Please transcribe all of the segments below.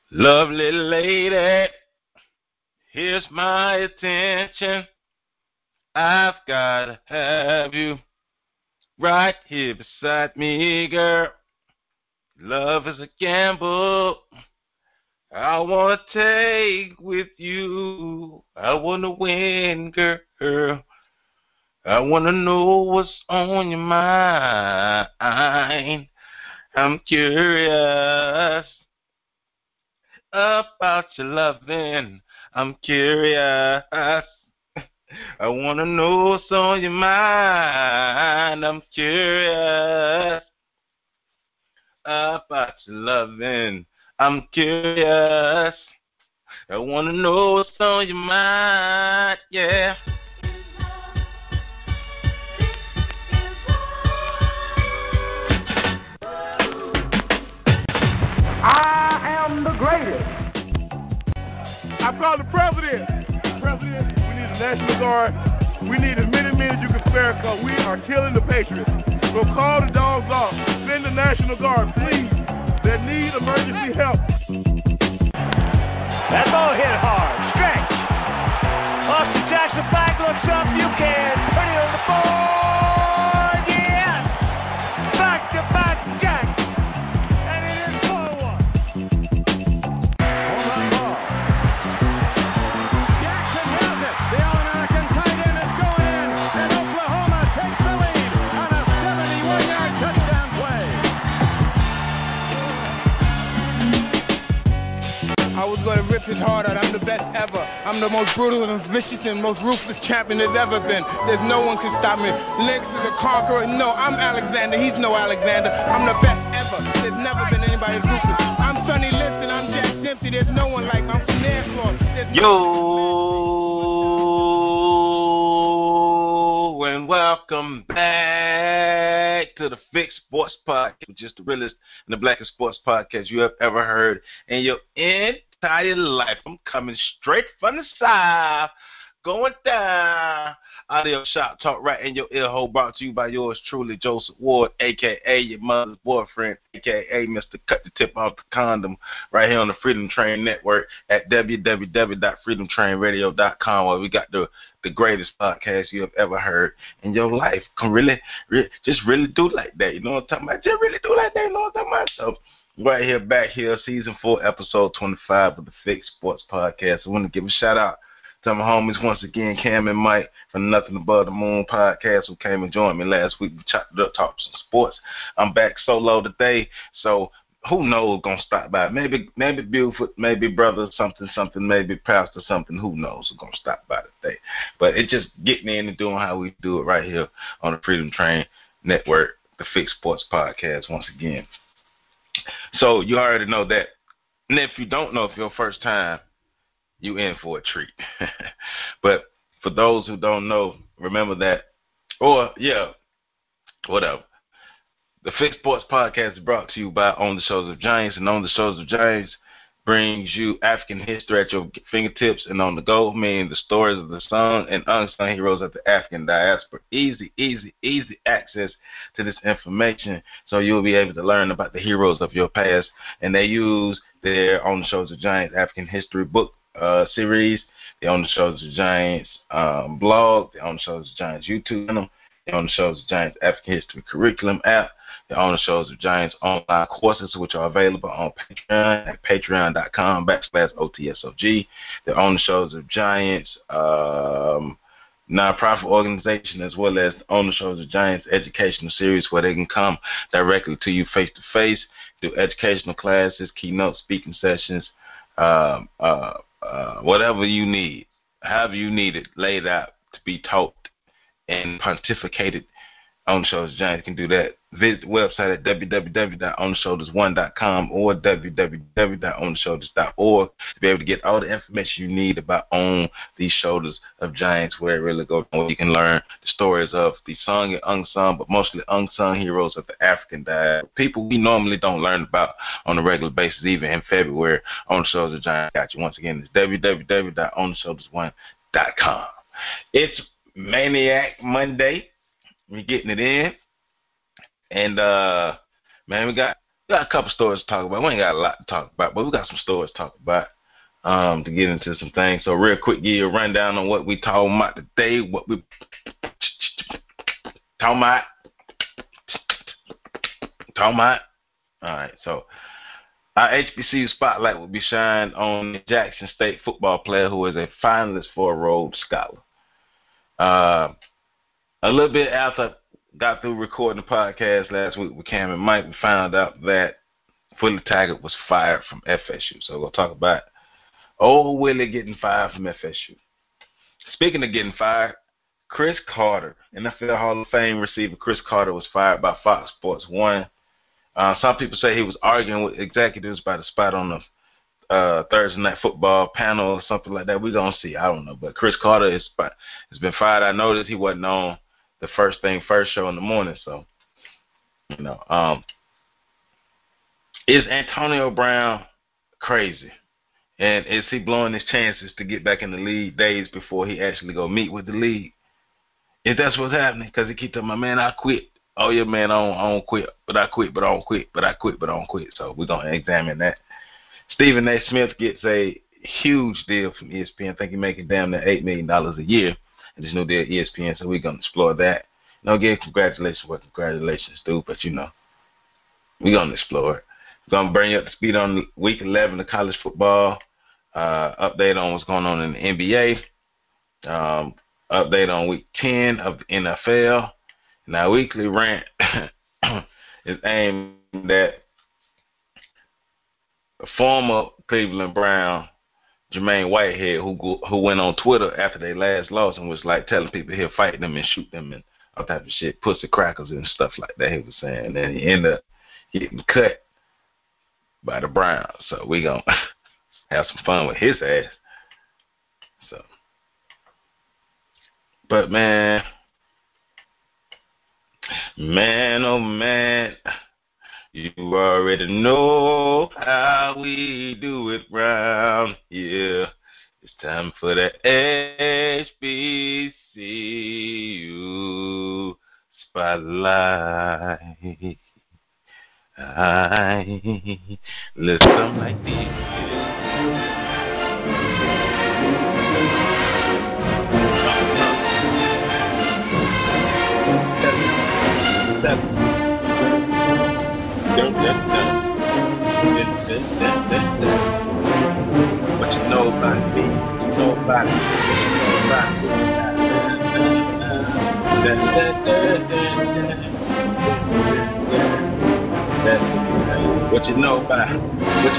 Lovely lady, here's my attention. I've gotta have you right here beside me, girl. Love is a gamble I wanna take with you. I wanna win, girl. I wanna know what's on your mind. I'm curious about your loving. I'm curious. I wanna know what's on your mind. I'm curious about your loving. I'm curious. I wanna know what's on your mind. Yeah. I am the greatest. I call the president. President, we need a National Guard. We need as many men as you can spare because we are killing the Patriots. So call the dogs off. Send the National Guard, please. They need emergency help. That ball hit hard. Stretch. Austin Jackson back looks up. You can put it on the board. Yes. Back to back Jack. And it is 4-1. Hold on ball. Jackson has it. The All-American tight end is going in. And Oklahoma takes the lead on a 71-yard touchdown play. I was going to rip his heart out. I'm the best ever. I'm the most brutal and vicious and most ruthless champion there's ever been. There's no one can stop me. Lennox is a conqueror. No, I'm Alexander. He's no Alexander. I'm the best ever. There's never been anybody as ruthless. I'm Sonny Liston. I'm Jack Dempsey. There's no one like me. I'm from Nassau. Yo, and welcome back to the Fixed Sports Podcast, which is the realest and the blackest sports podcast you have ever heard in your entire life. I'm coming straight from the South, going down. Audio Shop Talk right in your ear hole, brought to you by yours truly, Joseph Ward, a.k.a. your mother's boyfriend, a.k.a. Mr. Cut the Tip Off the Condom, right here on the Freedom Train Network at www.freedomtrainradio.com, where we got the greatest podcast you have ever heard in your life. Can really just really do like that. You know what I'm talking about? Just really do like that. You know what I'm talking about? So, right here, back here, season 4, episode 25 of the Fixed Sports Podcast. I want to give a shout out to my homies once again, Cam and Mike from Nothing Above the Moon podcast, who came and joined me last week. We chopped it up, talked some sports. I'm back solo today, so who knows gonna stop by? Maybe Buford, maybe brother something, maybe pastor something. Who knows who's gonna stop by today? But it's just getting in and doing how we do it right here on the Freedom Train Network, the Fixed Sports Podcast once again. So you already know that. And if you don't know, if your first time, you in for a treat. But for those who don't know, remember that, or yeah, whatever. The Fixed Sports Podcast is brought to you by On the Shoulders of Giants, and On the Shoulders of Giants brings you African history at your fingertips and on the go, meaning the stories of the sung and unsung heroes of the African diaspora. Easy access to this information, so you'll be able to learn about the heroes of your past. And they use their On the Shoulders of Giants African history book series, the On the Shoulders of Giants blog, the On the Shoulders of Giants YouTube channel, the On the Shoulders of Giants African history curriculum app, the On the Shoulders of Giants online courses, which are available on Patreon at patreon.com/OTSOG, the On the Shoulders of Giants nonprofit organization, as well as On the Shoulders of Giants educational series, where they can come directly to you face to face, do educational classes, keynote speaking sessions, whatever you need, however you need it laid out to be taught and pontificated. On the Shoulders of Giants can do that. Visit the website at www.ontheshoulders1.com or www.ontheshoulders.org to be able to get all the information you need about On these Shoulders of Giants, where it really goes on. You can learn the stories of the sung and unsung, but mostly unsung heroes of the African diaspora, people we normally don't learn about on a regular basis, even in February. On the Shoulders of Giants got you. Once again, it's www.ontheshoulders1.com. It's Maniac Monday. We're getting it in. And, man, we got We got a couple stories to talk about. We ain't got a lot to talk about, but we got some stories to talk about to get into some things. So real quick, give you a rundown on what we talking about today, what we talking about. All right, so our HBCU spotlight will be shined on the Jackson State football player who is a finalist for a Rhodes Scholar. A little bit after I got through recording the podcast last week with Cam and Mike, we found out that Willie Taggart was fired from FSU. So we'll talk about old Willie getting fired from FSU. Speaking of getting fired, Cris Carter, NFL Hall of Fame receiver Cris Carter, was fired by Fox Sports 1. Some people say he was arguing with executives about a spot on the Thursday Night Football panel or something like that. We're going to see. I don't know. But Cris Carter has been fired. I noticed he wasn't on the First Thing First show in the morning. So, is Antonio Brown crazy? And is he blowing his chances to get back in the league days before he actually go meet with the league? If that's what's happening, because he keep telling my man, I quit. Oh, yeah, man, I don't quit. But I quit, but I don't quit. But I quit, but I don't quit. So we're going to examine that. Stephen A. Smith gets a huge deal from ESPN. I think he's making damn near $8 million a year in this new deal at ESPN, so we're going to explore that. Again, congratulations, dude, but, we're going to explore it. We're going to bring you up to speed on week 11 of college football, update on what's going on in the NBA, update on week 10 of the NFL. And our weekly rant is aimed at a former Cleveland Brown, Jermaine Whitehead, who went on Twitter after they last loss and was like telling people he'll fight them and shoot them and all type of shit, pussy crackers and stuff like that, he was saying. And then he ended up getting cut by the Browns. So we going to have some fun with his ass. So, but man, oh man, you already know how we do it round here. It's time for the HBCU Spotlight. Listen like this. What you know about me? What you know about it? What you know about it?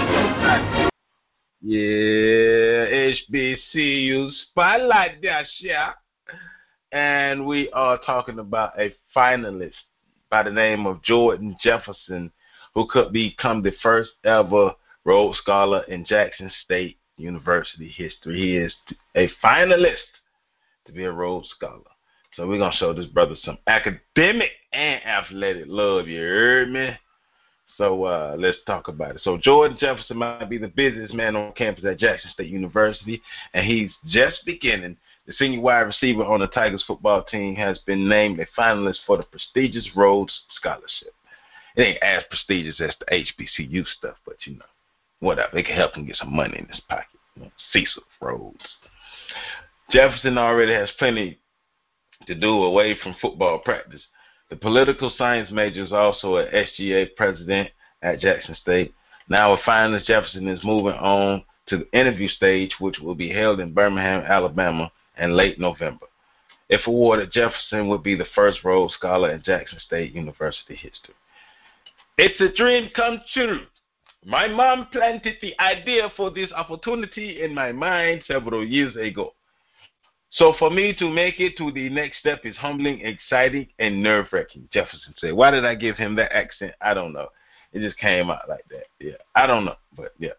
Yeah, HBCU Spotlight that shit. And we are talking about a finalist by the name of Jordan Jefferson, who could become the first ever Rhodes Scholar in Jackson State University history. He is a finalist to be a Rhodes Scholar. So we're going to show this brother some academic and athletic love, you heard me? So let's talk about it. So Jordan Jefferson might be the busiest man on campus at Jackson State University, and he's just beginning. The senior wide receiver on the Tigers football team has been named a finalist for the prestigious Rhodes Scholarship. It ain't as prestigious as the HBCU stuff, but, whatever. It can help him get some money in his pocket. Cecil Rhodes. Jefferson already has plenty to do away from football practice. The political science major is also an SGA president at Jackson State. Now a finalist, Jefferson is moving on to the interview stage, which will be held in Birmingham, Alabama in late November. If awarded, Jefferson would be the first Rhodes Scholar in Jackson State University history. It's a dream come true. My mom planted the idea for this opportunity in my mind several years ago. So for me to make it to the next step is humbling, exciting, and nerve-wracking, Jefferson said. Why did I give him that accent? I don't know. It just came out like that. Yeah, I don't know, but yeah.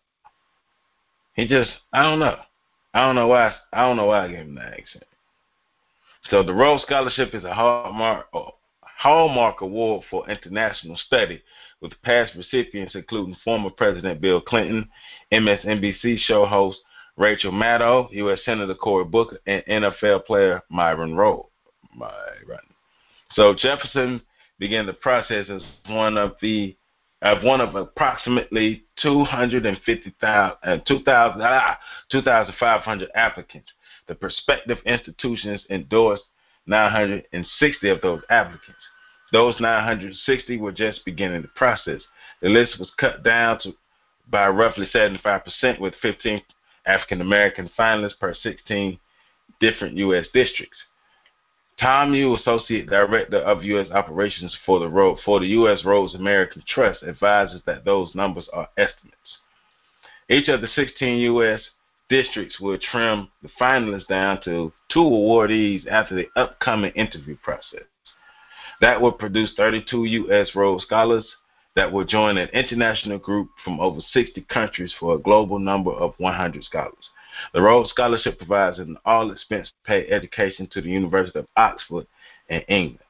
I don't know. I don't know why I gave him that accent. So the Rhodes Scholarship is a hallmark award for international study, with past recipients including former President Bill Clinton, MSNBC show host Rachel Maddow, U.S. Senator Cory Booker, and NFL player Myron Rowe. So Jefferson began the process as one of the one of approximately 2,500 applicants. The prospective institutions endorsed 960 of those applicants. Those 960 were just beginning the process. The list was cut down by roughly 75%, with 15 African American finalists per 16 different U.S. districts. Tom Yu, Associate Director of U.S. Operations for the U.S. Roads American Trust, advises that those numbers are estimates. Each of the 16 U.S. districts will trim the finalists down to 2 awardees after the upcoming interview process. That will produce 32 U.S. Rhodes Scholars that will join an international group from over 60 countries for a global number of 100 scholars. The Rhodes Scholarship provides an all-expense-paid education to the University of Oxford in England.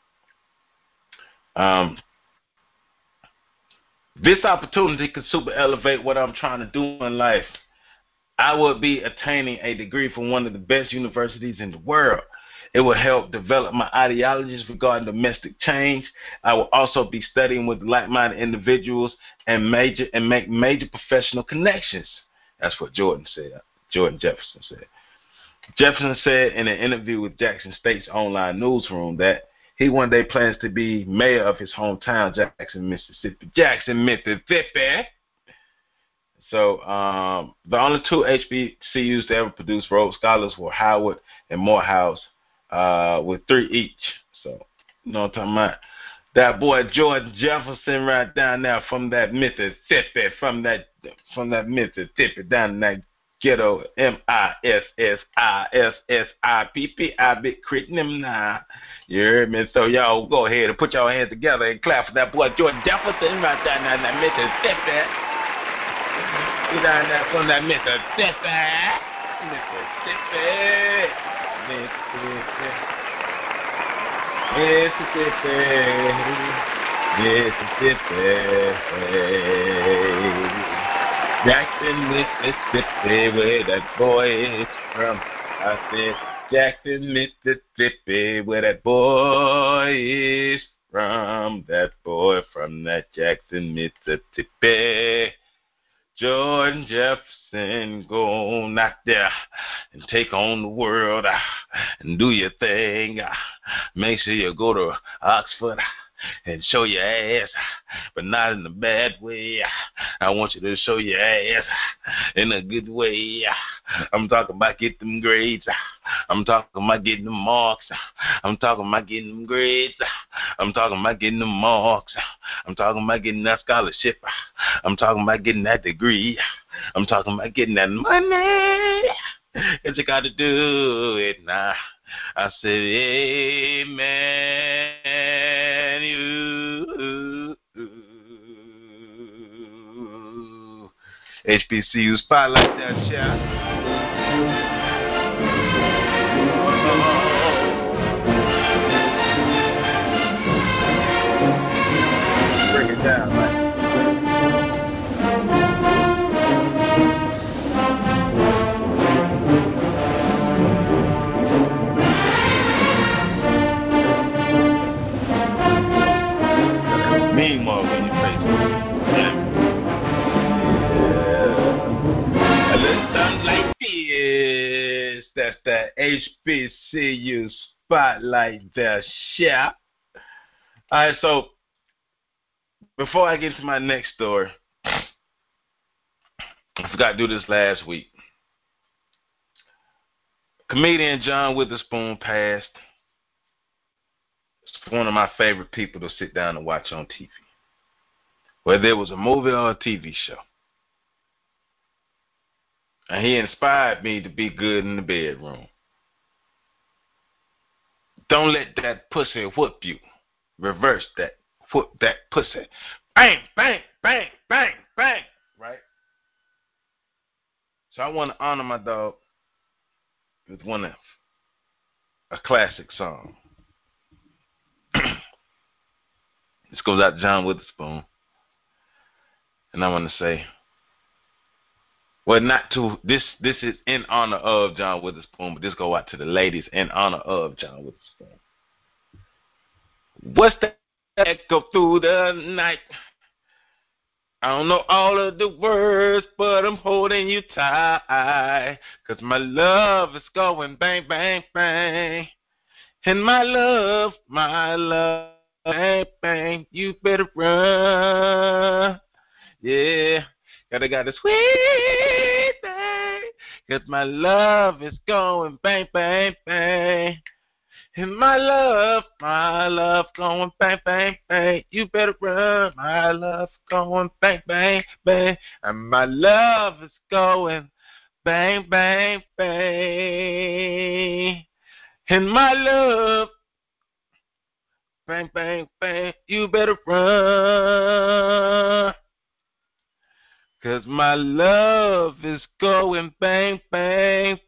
This opportunity could super elevate what I'm trying to do in life. I will be attaining a degree from one of the best universities in the world. It will help develop my ideologies regarding domestic change. I will also be studying with like-minded individuals and make major professional connections. That's what Jordan Jefferson said. Jefferson said in an interview with Jackson State's online newsroom that he one day plans to be mayor of his hometown, Jackson, Mississippi. So the only 2 HBCUs to ever produce Rhodes Scholars were Howard and Morehouse, with 3 each. So, you know what I'm talking about? That boy Jordan Jefferson right down there from that Mississippi, from that Mississippi, down in that ghetto, Mississippi. I be creating them now. You heard me? So y'all go ahead and put your hands together and clap for that boy Jordan Jefferson right down there in that Mississippi. He's down there from that Mississippi. Jackson, Mississippi, where that boy is from. I said, Jackson, Mississippi, where that boy is from. That boy from that Jackson, Mississippi. Jordan Jefferson, go on out there and take on the world and do your thing. Make sure you go to Oxford and show your ass, but not in a bad way. I want you to show your ass in a good way. I'm talking about getting them grades. I'm talking about getting them marks. I'm talking about getting them grades. I'm talking about getting them marks. I'm talking about getting that scholarship. I'm talking about getting that degree. I'm talking about getting that money. Cause you got to do it now. I said, amen. HBCU Spotlight that shot. Break it down, man. Meanwhile, when you face a little something like this. That's the HBCU Spotlight the shop. Alright, so before I get to my next story, I forgot to do this last week. Comedian John Witherspoon passed. It's one of my favorite people to sit down and watch on TV. Whether it was a movie or a TV show. And he inspired me to be good in the bedroom. Don't let that pussy whoop you. Reverse that. Whoop that pussy. Bang, bang, bang, bang, bang. Right? So I want to honor my dog with a classic song. This goes out to John Witherspoon. And I want to say, well, not to, this is in honor of John Witherspoon, but this go out to the ladies in honor of John Witherspoon. What's that echo through the night? I don't know all of the words, but I'm holding you tight. 'Cause my love is going bang, bang, bang. And my love, bang, bang. You better run. Yeah. Got a sweet thing. 'Cause my love is going bang, bang, bang. And my love going bang, bang, bang. You better run. My love going bang, bang, bang. And my love is going bang, bang, bang. And my love, bang, bang, bang. You better run. 'Cause my love is going bang, bang,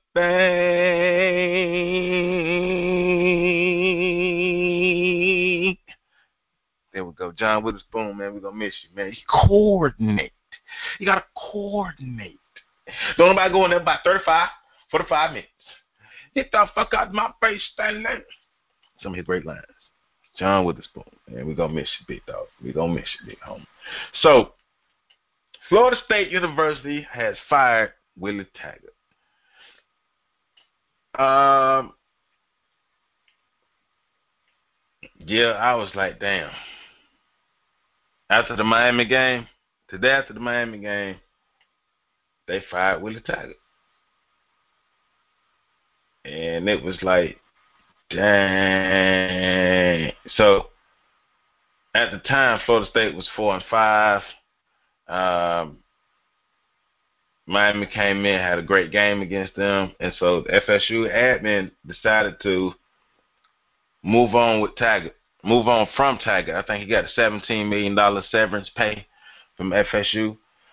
bang. There we go. John Witherspoon, man, we're going to miss you, man. You coordinate. You got to coordinate. Don't nobody go in there about 45 minutes. Get the fuck out of my face, Stanley. Some of his great lines. John Witherspoon, man, we're going to miss you, big dog. We're going to miss you, big homie. So, Florida State University has fired Willie Taggart. Yeah, I was like, damn. After the Miami game, they fired Willie Taggart. And it was like, dang. So, at the time, Florida State was 4-5. Miami came in, had a great game against them, and so the FSU admin decided to move on from Taggart. I think he got a $17 million severance pay from FSU.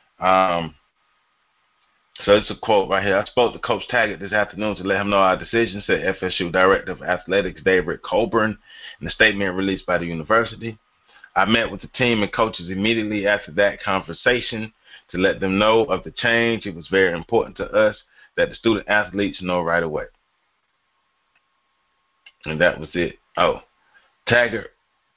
So it's a quote right here. I spoke to Coach Taggart this afternoon to let him know our decision, said FSU Director of Athletics David Coburn in a statement released by the university. I met with the team and coaches immediately after that conversation to let them know of the change. It was very important to us that the student athletes know right away. And that was it. Oh, Taggart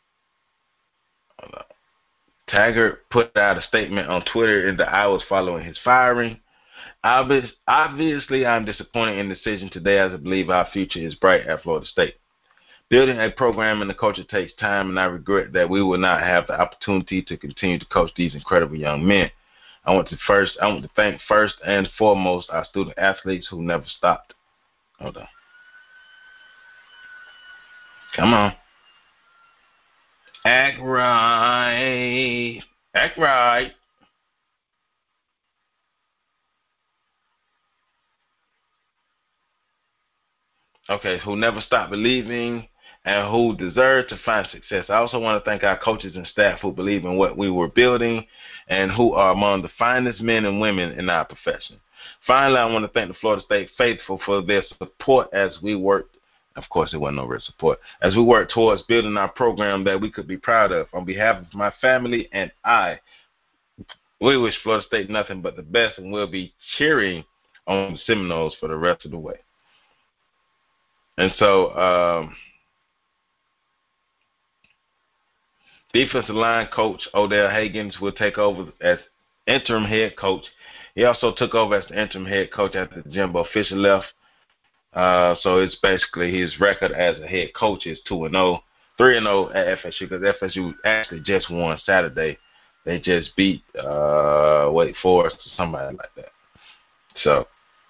put out a statement on Twitter in the hours following his firing. Obviously, I'm disappointed in the decision today as I believe our future is bright at Florida State. Building a program and the culture takes time, and I regret that we will not have the opportunity to continue to coach these incredible young men. I want to thank first and foremost our student athletes who never stopped. Hold on. Come on. Act right. Act right. Okay, who never stopped believing and who deserve to find success. I also want to thank our coaches and staff who believe in what we were building and who are among the finest men and women in our profession. Finally, I want to thank the Florida State faithful for their support as we worked. Of course, it wasn't no real support. As we work towards building our program that we could be proud of. On behalf of my family and I, we wish Florida State nothing but the best, and we'll be cheering on the Seminoles for the rest of the way. And so, defensive line coach Odell Haggins will take over as interim head coach. He also took over as the interim head coach after Jimbo Fisher left. So it's basically his record as a head coach is 2-0, 3-0 at FSU, because FSU actually just won Saturday. They just beat Wake Forest or somebody like that. So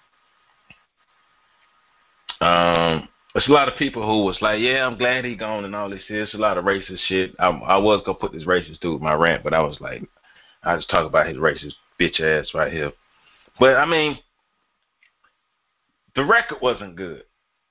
there's a lot of people who was like, yeah, I'm glad he gone and all this. It's a lot of racist shit. I was going to put this racist dude in my rant, but I was like, I just talk about his racist bitch ass right here. But, I mean, the record wasn't good.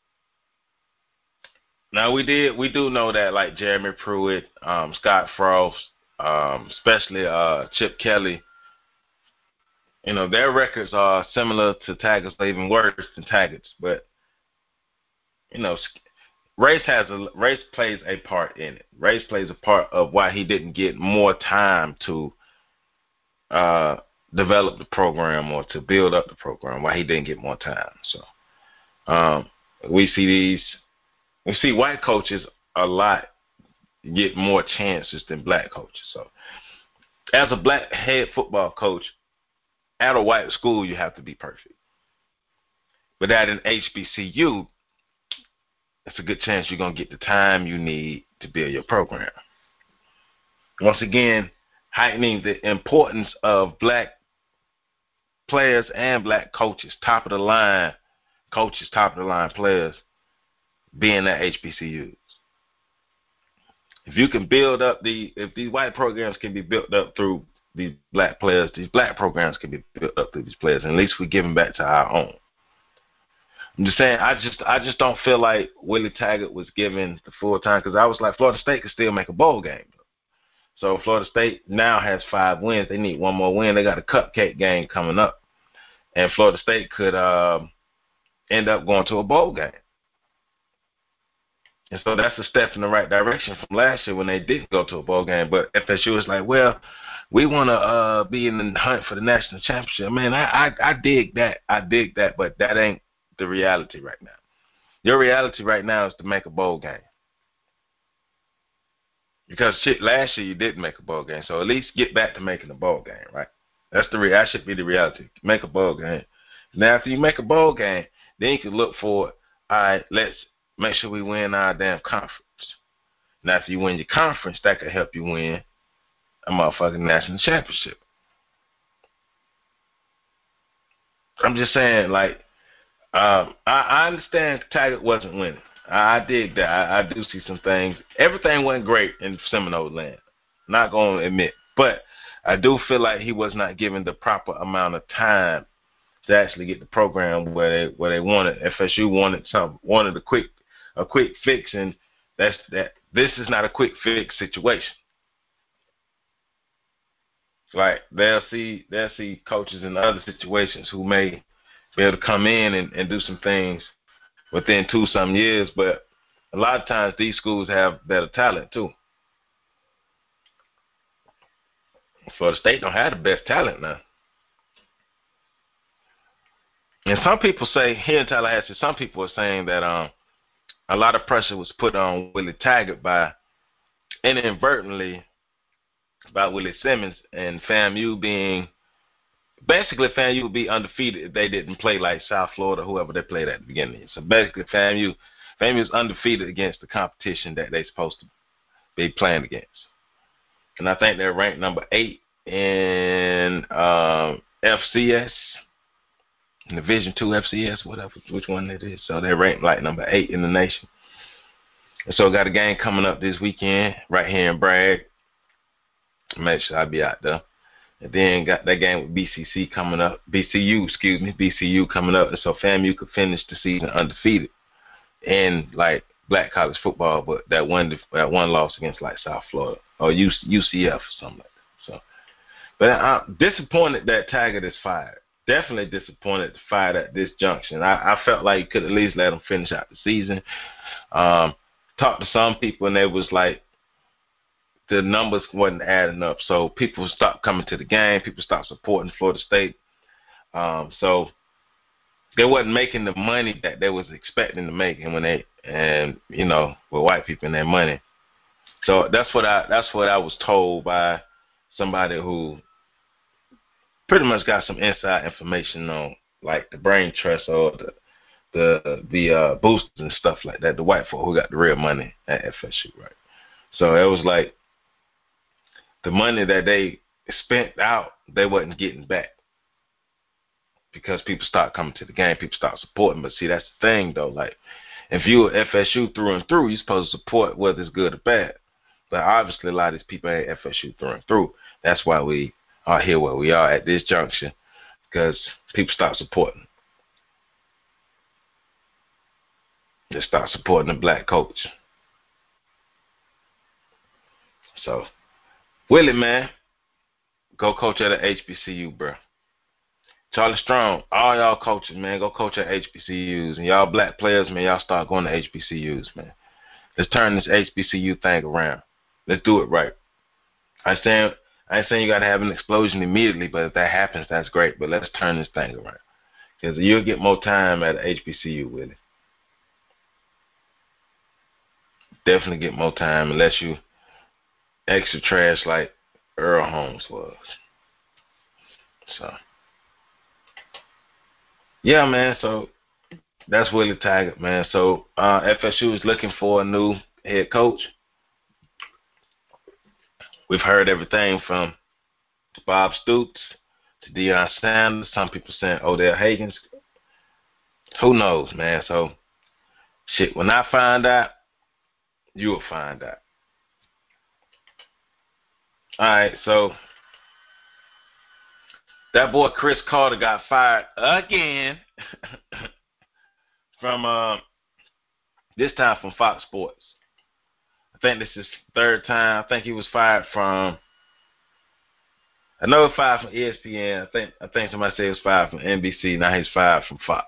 Now, we do know that, like, Jeremy Pruitt, Scott Frost, especially Chip Kelly, you know, their records are similar to Taggart's, or even worse than Taggart's. But, you know, race plays a part in it. Race plays a part of why he didn't get more time to develop the program or to build up the program. Why he didn't get more time. So we see white coaches a lot get more chances than black coaches. So As a black head football coach at a white school, you have to be perfect. But at an HBCU, it's a good chance you're going to get the time you need to build your program. Once again, heightening the importance of black players and black coaches, top of the line players being at HBCUs. If you can build up if these white programs can be built up through these black players, these black programs can be built up through these players, and at least we're giving back to our own. I'm just saying, I just don't feel like Willie Taggart was given the full time, because I was like, Florida State could still make a bowl game. So Florida State now has 5 wins. They need one more win. They got a cupcake game coming up, and Florida State could end up going to a bowl game. And so that's a step in the right direction from last year when they didn't go to a bowl game. But FSU was like, well, we want to be in the hunt for the national championship. Man, I dig that. But that ain't the reality right now. Your reality right now is to make a bowl game. Because last year you didn't make a bowl game. So at least get back to making a bowl game, right? That should be the reality. Make a bowl game. Now, after you make a bowl game, then you can look for, all right, let's make sure we win our damn conference. Now, if you win your conference, that could help you win a motherfucking national championship. I'm just saying, like, I understand Taggart wasn't winning. I dig that. I do see some things. Everything went great in Seminole land. Not going to admit. But I do feel like he was not given the proper amount of time to actually get the program where they wanted. FSU wanted a quick fix, and this is not a quick fix situation. Like they'll see coaches in other situations who may be able to come in and do some things within 2-some years, but a lot of times these schools have better talent too. Florida State don't have the best talent now. And some people say, here in Tallahassee, some people are saying that a lot of pressure was put on Willie Taggart by inadvertently by Willie Simmons, and FAMU being basically FAMU would be undefeated if they didn't play like South Florida, whoever they played at the beginning. So basically FAMU is undefeated against the competition that they're supposed to be playing against. And I think they're ranked number 8 in FCS, Division II FCS, whatever, which one it is. So they're ranked like number 8 in the nation. And so got a game coming up this weekend right here in Bragg. Make sure I'll be out there. And then got that game with BCU coming up. BCU coming up. And so FAMU could finish the season undefeated in like black college football, but that one loss against like South Florida or UCF or something like that. So, but I'm disappointed that Taggart is fired. Definitely disappointed to fire at this junction. I felt like you could at least let him finish out the season. Talked to some people and they was like, the numbers wasn't adding up. So people stopped coming to the game. People stopped supporting Florida State. So they wasn't making the money that they was expecting to make, and with white people and their money. So that's what I was told by somebody who pretty much got some inside information on like the brain trust or the boosters and stuff like that. The white folk who got the real money at FSU, right? So it was like the money that they spent out, they wasn't getting back because people stopped coming to the game, people stopped supporting. But see, that's the thing though. Like, if you're FSU through and through, you're supposed to support whether it's good or bad. But obviously, a lot of these people ain't FSU through and through. That's why we are here where we are at this junction, because people stopped supporting. They stopped supporting the black coach. So, Willie, man, go coach at an HBCU, bro. Charlie Strong, all y'all coaches, man, go coach at HBCUs. And y'all black players, man, y'all start going to HBCUs, man. Let's turn this HBCU thing around. Let's do it right. I ain't saying you got to have an explosion immediately, but if that happens, that's great. But let's turn this thing around. Because you'll get more time at an HBCU, Willie. Definitely get more time unless you extra trash like Earl Holmes was. So, yeah, man. So that's Willie Taggart, man. So FSU is looking for a new head coach. We've heard everything from Bob Stoops to Deion Sanders. Some people saying Odell Haggins. Who knows, man? So, shit, when I find out, you'll find out. All right, so that boy Chris Carter got fired again from this time from Fox Sports. I think this is third time. I think he was fired from. I know he was fired from ESPN. I think somebody said he was fired from NBC. Now he's fired from Fox.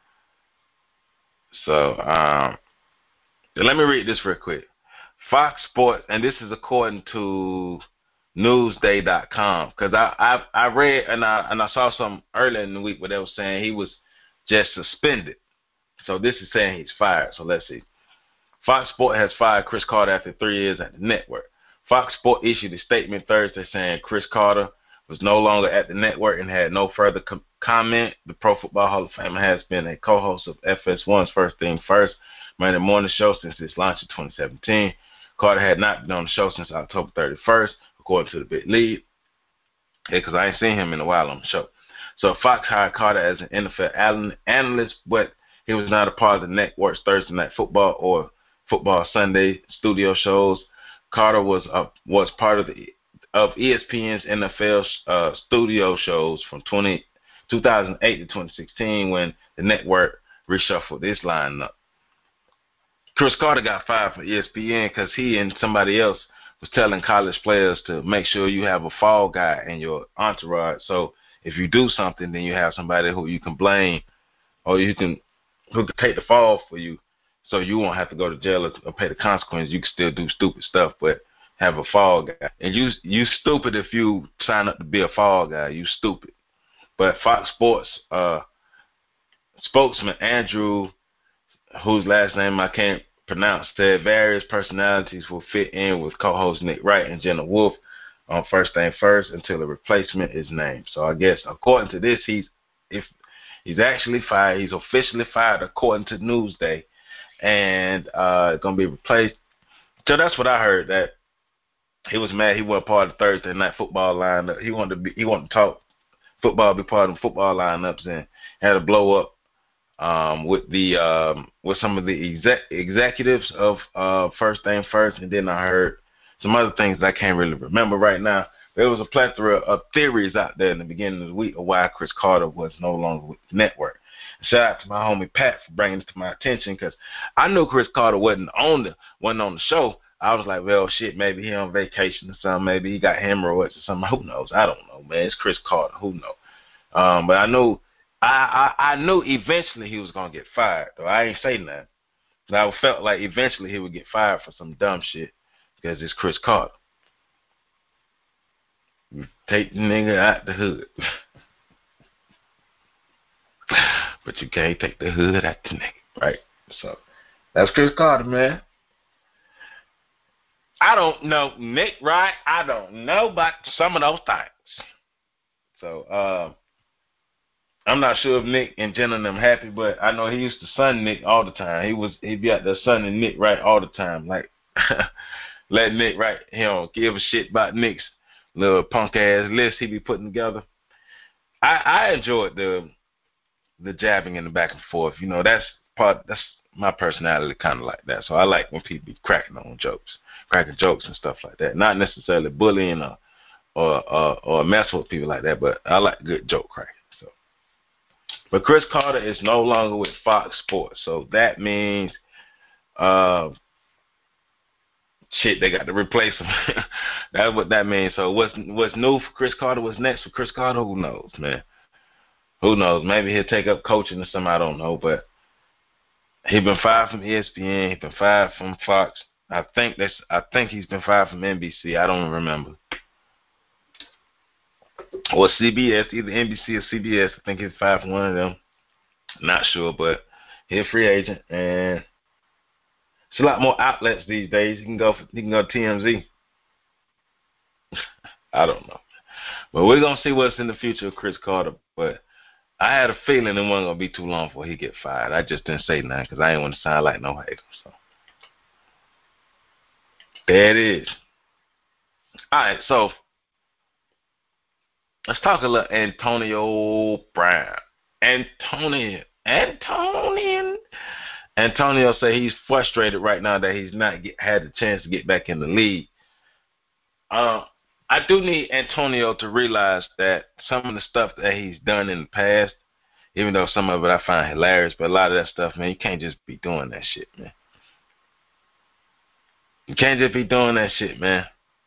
So let me read this real quick. Fox Sports, and this is according to Newsday.com, because I read and I saw some earlier in the week where they were saying he was just suspended. So this is saying he's fired. So let's see. Fox Sports has fired Chris Carter after 3 years at the network. Fox Sports issued a statement Thursday saying Chris Carter was no longer at the network and had no further comment. The Pro Football Hall of Famer has been a co-host of FS1's First Thing First Monday morning show since its launch in 2017. Carter had not been on the show since October 31st, according to the Big Lead. Because I ain't seen him in a while on the show. So Fox hired Carter as an NFL analyst, but he was not a part of the network's Thursday Night Football or Football Sunday studio shows. Carter was part of ESPN's NFL studio shows from 2008 to 2016 when the network reshuffled its lineup. Chris Carter got fired from ESPN because he and somebody else was telling college players to make sure you have a fall guy in your entourage. So if you do something, then you have somebody who you can blame or who can take the fall for you, so you won't have to go to jail or pay the consequences. You can still do stupid stuff, but have a fall guy. And you stupid if you sign up to be a fall guy. You stupid. But Fox Sports spokesman Andrew, whose last name I can't pronounce, said various personalities will fit in with co-host Nick Wright and Jenna Wolf on First Thing First until a replacement is named. So I guess according to this, he's actually fired. He's officially fired according to Newsday, and gonna be replaced. So that's what I heard. That he was mad he wasn't part of the Thursday Night Football lineup. He wanted to talk football, be part of the football lineups, and had a blow up with some of the executives of First Thing First, and then I heard some other things that I can't really remember right now. There was a plethora of theories out there in the beginning of the week of why Chris Carter was no longer with the network. Shout out to my homie Pat for bringing this to my attention, because I knew Chris Carter wasn't on the show. I was like, well, shit, maybe he on vacation or something. Maybe he got hemorrhoids or something. Who knows? I don't know, man. It's Chris Carter. Who knows? But I knew eventually he was gonna get fired. Though I ain't say nothing. But I felt like eventually he would get fired for some dumb shit because it's Chris Carter. You take the nigga out the hood. But you can't take the hood out the nigga, right? So that's Chris Carter, man. I don't know Nick Wright. I don't know about some of those things. So I'm not sure if Nick and Jen and them happy, but I know he used to sun Nick all the time. He'd be out there sunning Nick Wright all the time, like let Nick Wright, give a shit about Nick's little punk ass list he be putting together. I enjoyed the jabbing in the back and forth. That's my personality, kind of like that. So I like when people be cracking jokes and stuff like that. Not necessarily bullying or messing with people like that, but I like good joke cracking. So, but Chris Carter is no longer with Fox Sports, so that means they got to replace him. That's what that means. So what's new for Chris Carter? What's next for Chris Carter? Who knows, man? Who knows? Maybe he'll take up coaching or something. I don't know. But he's been fired from ESPN. He's been fired from Fox. I think he's been fired from NBC. I don't remember. Or CBS, either NBC or CBS. I think he's fired from one of them. Not sure, but he's a free agent, and it's a lot more outlets these days. He can go to TMZ. I don't know. But we're going to see what's in the future of Cris Carter. But I had a feeling it wasn't going to be too long before he get fired. I just didn't say nothing because I didn't want to sound like no hater. So there it is. All right, so let's talk a little Antonio Brown. Antonio say he's frustrated right now that he's not had the chance to get back in the league. I do need Antonio to realize that some of the stuff that he's done in the past, even though some of it I find hilarious, but a lot of that stuff, man, you can't just be doing that shit, man. You can't just be doing that shit, man.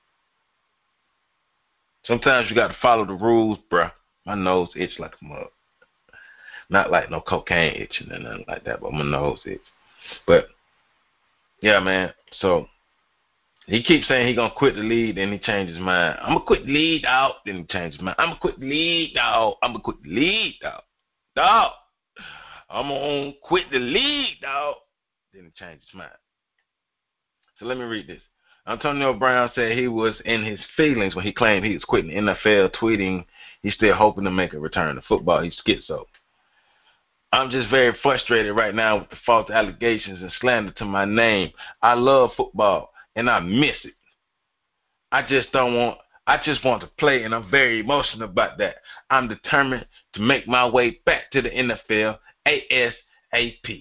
Sometimes you got to follow the rules, bruh. My nose itch like a mug. Not like no cocaine itching or nothing like that, but my nose itch. But, yeah, man, so he keeps saying he going to quit the league, then he changed his mind. I'm going to quit the league, dog. Then he changed his mind. I'm going to quit the league, dog. I'm going to quit the league, dog. Dog. I'm going to quit the league, dog. Then he changed his mind. So let me read this. Antonio Brown said he was in his feelings when he claimed he was quitting the NFL, tweeting he's still hoping to make a return to football. He's schizo. I'm just very frustrated right now with the false allegations and slander to my name. I love football, and I miss it. I just want to play, and I'm very emotional about that. I'm determined to make my way back to the NFL ASAP.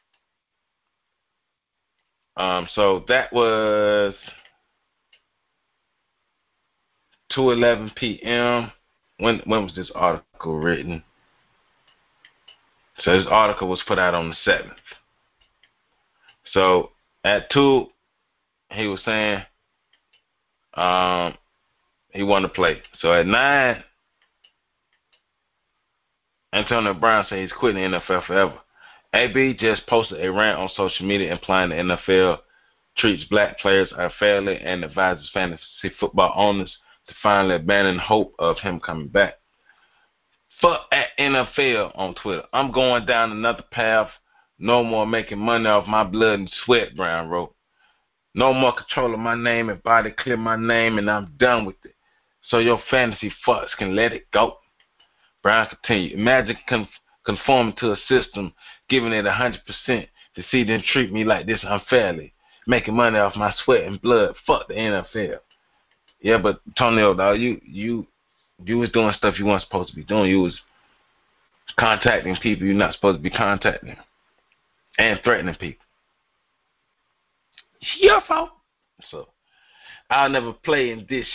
So that was 2:11 p.m. When was this article written? So this article was put out on the 7th. So at 2, he was saying he wanted to play. So at 9, Antonio Brown said he's quitting the NFL forever. AB just posted a rant on social media implying the NFL treats black players unfairly and advises fantasy football owners to finally abandon hope of him coming back. Fuck at NFL on Twitter. I'm going down another path. No more making money off my blood and sweat, Brown wrote. No more controlling my name and body, clear my name, and I'm done with it. So your fantasy fucks can let it go. Brown continued. Imagine conforming to a system, giving it 100% to see them treat me like this unfairly, making money off my sweat and blood. Fuck the NFL. Yeah, but Antonio, dog, you was doing stuff you weren't supposed to be doing. You was contacting people you're not supposed to be contacting and threatening people. It's your fault. So I'll never play in this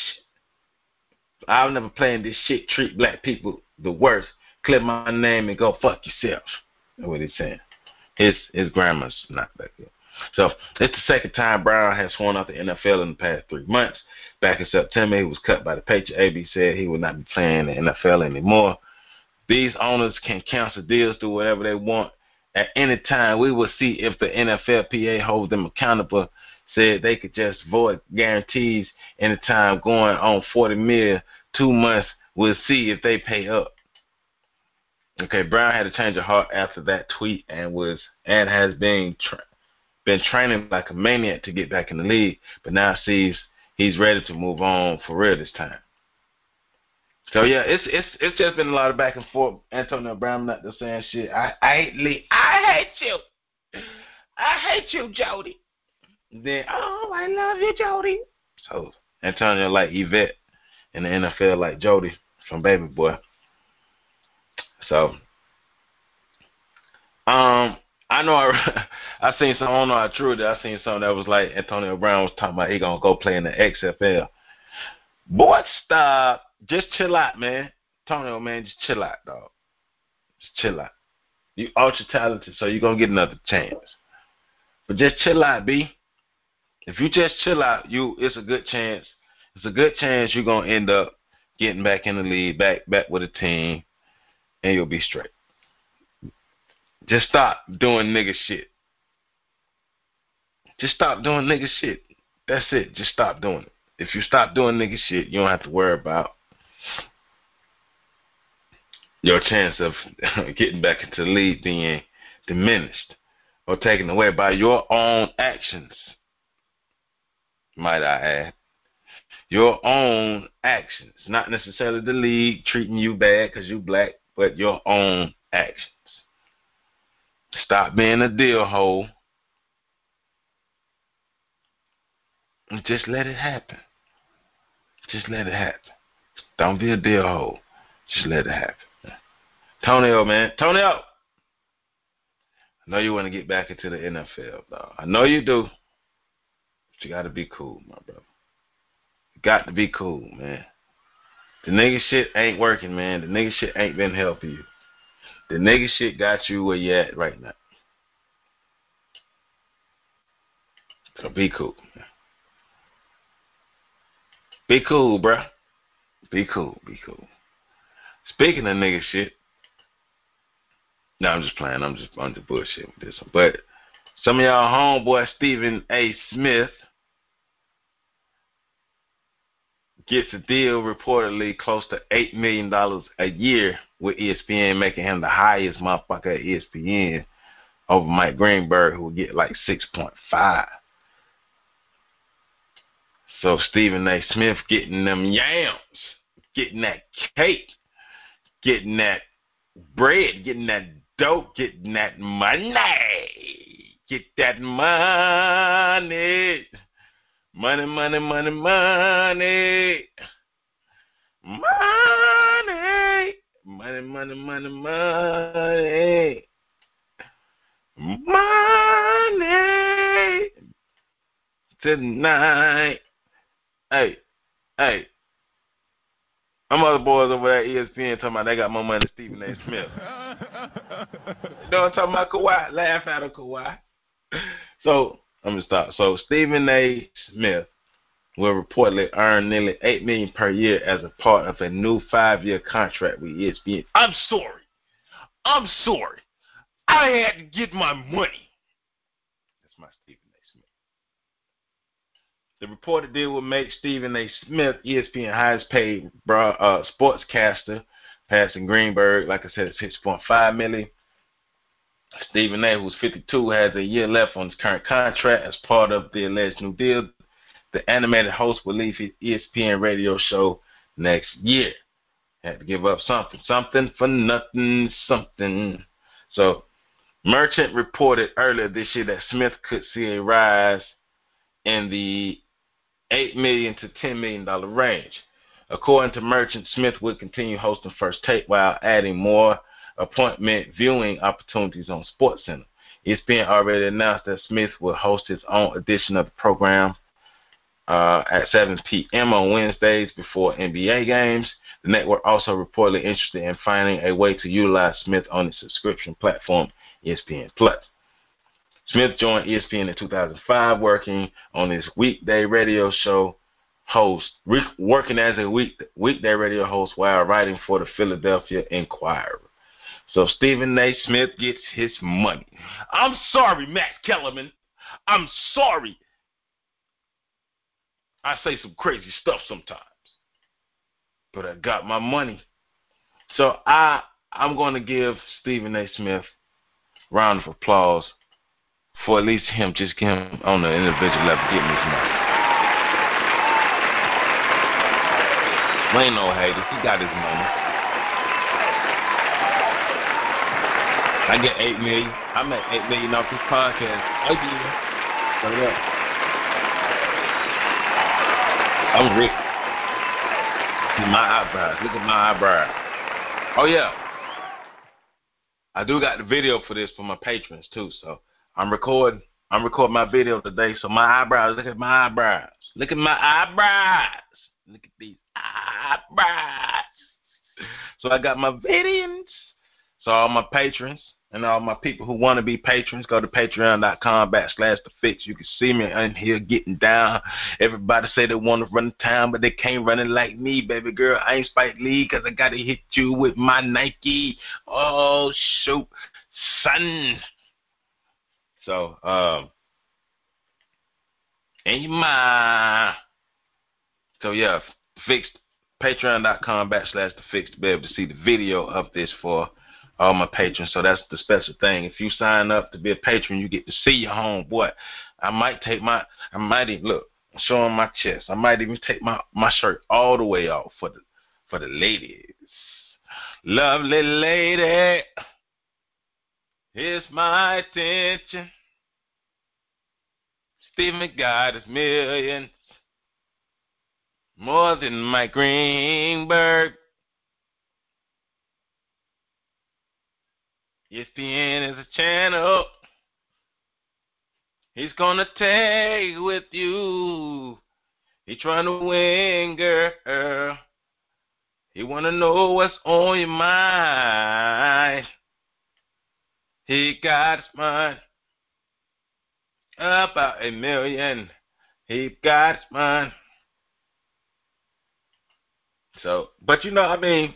shit. Treat black people the worst. Clear my name and go fuck yourself. That's what he's saying. His grammar's not that good. So it's the second time Brown has sworn out the NFL in the past 3 months. Back in September, he was cut by the Patriots. AB said he would not be playing the NFL anymore. These owners can cancel deals, do whatever they want. At any time, we will see if the NFLPA holds them accountable. Said they could just void guarantees anytime going on $40 million, 2 months. We'll see if they pay up. Okay, Brown had a change of heart after that tweet and has been training like a maniac to get back in the league, but now sees he's ready to move on for real this time. So yeah, it's just been a lot of back and forth. Antonio Brown not just saying shit. I hate you, Jody. Then I love you, Jody. So Antonio like Yvette in the NFL like Jody from Baby Boy. So I know I seen some, I don't know how true it is. I seen something that was like Antonio Brown was talking about he gonna go play in the XFL. Boy, stop. Just chill out, man. Antonio, man, just chill out, dog. Just chill out. You ultra talented, so you're gonna get another chance. But just chill out, B. If you just chill out, it's a good chance. It's a good chance you're gonna end up getting back in the league, back with a team, and you'll be straight. Just stop doing nigga shit. Just stop doing nigga shit. That's it. Just stop doing it. If you stop doing nigga shit, you don't have to worry about your chance of getting back into the league being diminished or taken away by your own actions, might I add. Your own actions, not necessarily the league treating you bad because you black, but your own actions. Stop being a deal hole and just let it happen. Just let it happen. Don't be a deal hole. Just let it happen. Tonio, man. Tonio! I know you want to get back into the NFL, dog. I know you do. But you got to be cool, my brother. You got to be cool, man. The nigga shit ain't working, man. The nigga shit ain't been helping you. The nigga shit got you where you at right now. So be cool, man. Be cool, bruh. Be cool. Be cool. Speaking of nigga shit, no, I'm just playing. I'm just bullshit with this one. But some of y'all homeboy Stephen A. Smith gets a deal reportedly close to $8 million a year with ESPN, making him the highest motherfucker at ESPN over Mike Greenberg, who will get like 6.5. So Stephen A. Smith getting them yams, getting that cake, getting that bread, getting that dope, getting that money. Get that money. Money, money, money, money. Money. Money, money, money, money. Money. Tonight. Hey. I'm other boys over there at ESPN talking about they got more money than Stephen A. Smith. You know what I'm talking about, Kawhi? Laugh at him, Kawhi. So, I'm going to stop. So, Stephen A. Smith will reportedly earn nearly $8 million per year as a part of a new 5-year contract with ESPN. I'm sorry. I had to get my money. That's my Stephen A. Smith. The reported deal will make Stephen A. Smith ESPN highest paid sportscaster, passing Greenberg, like I said, at $6.5 million. Stephen A., who's 52, has a year left on his current contract as part of the alleged new deal. The animated host will leave his ESPN radio show next year. Had to give up something for nothing, something. So, Merchant reported earlier this year that Smith could see a rise in the $8 million to $10 million range. According to Merchant, Smith would continue hosting First Take while adding more appointment viewing opportunities on SportsCenter. ESPN already announced that Smith will host his own edition of the program at 7 p.m. on Wednesdays before NBA games. The network also reportedly interested in finding a way to utilize Smith on its subscription platform, ESPN+. Smith joined ESPN in 2005, working on his weekday radio show working as a weekday radio host while writing for the Philadelphia Inquirer. So Stephen A. Smith gets his money. I'm sorry, Matt Kellerman. I'm sorry. I say some crazy stuff sometimes, but I got my money. So I'm going to give Stephen A. Smith a round of applause for at least him, just get him on the individual level, getting his money. We ain't no haters. He got his money. I get $8 million. I make $8 million off this podcast. I do. Straight up. I'm rich. See my eyebrows. Look at my eyebrows. Oh yeah. I do got the video for this for my patrons too. So I'm recording my video today. So my eyebrows. Look at my eyebrows. Look at my eyebrows. Look at these eyebrows. So I got my videos. So all my patrons and all my people who want to be patrons, go to patreon.com/thefix. You can see me in here getting down. Everybody say they want to run the town, but they can't run it like me, baby girl. I ain't Spike Lee because I got to hit you with my Nike. Oh, shoot, son. So, and your mind. So, yeah, fixed. Patreon.com/thefix to be able to see the video of this for all my patrons. So that's the special thing. If you sign up to be a patron, you get to see your homeboy. I might even look. showing my chest. I might even take my shirt all the way off for the ladies. Lovely lady, here's my attention. Stephen got his millions, more than Mike Greenberg. ESPN is a channel he's gonna take with you. He trying to win, girl. He wanna know what's on your mind. He got his mind about $1 million. He got his mind. So, but you know, I mean,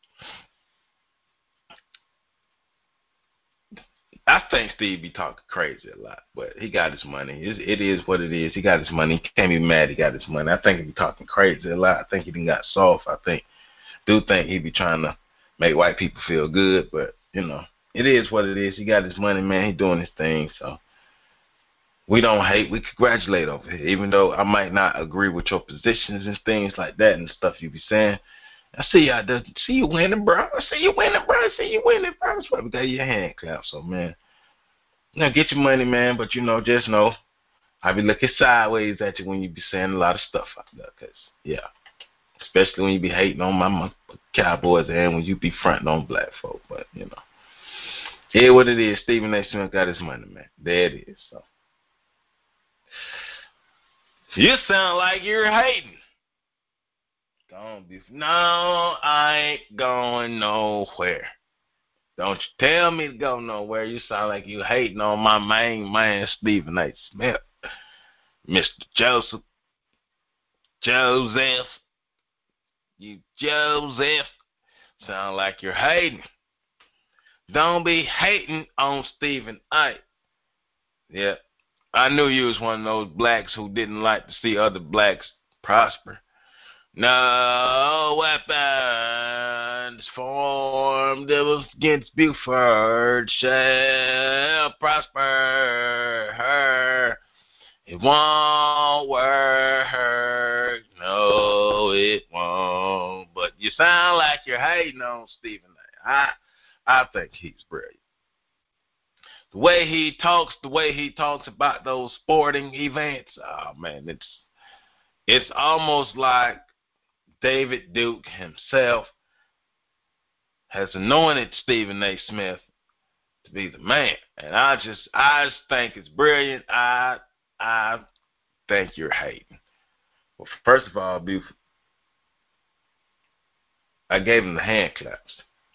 I think Steve be talking crazy a lot, but he got his money. It is what it is. He got his money. He can't be mad he got his money. I think he be talking crazy a lot. I think he done got soft. I think he be trying to make white people feel good, but, you know, it is what it is. He got his money, man. He doing his thing, so we don't hate. We congratulate over here, even though I might not agree with your positions and things like that and stuff you be saying. I see you out there. See you winning, bro. I see you winning, bro. I see you winning, bro. That's why we got your hand clap. So, man, now get your money, man. But, you know, just know I be looking sideways at you when you be saying a lot of stuff out there. Because, yeah, especially when you be hating on my Cowboys and when you be fronting on black folk. But, you know, here what it is. Stephen A. Smith got his money, man. There it is. So, you sound like you're hating. No, I ain't going nowhere. Don't you tell me to go nowhere. You sound like you hating on my main man, Stephen A. Smith. Mr. Joseph. You Joseph. Sound like you're hating. Don't be hating on Stephen A. Yeah. I knew you was one of those blacks who didn't like to see other blacks prosper. No weapons formed against Buford shall prosper. It won't work. No, it won't. But you sound like you're hating on Stephen A. I think he's brilliant. The way he talks about those sporting events, oh man, it's almost like David Duke himself has anointed Stephen A. Smith to be the man. And I just think it's brilliant. I think you're hating. Well, first of all, Buford, I gave him the hand claps.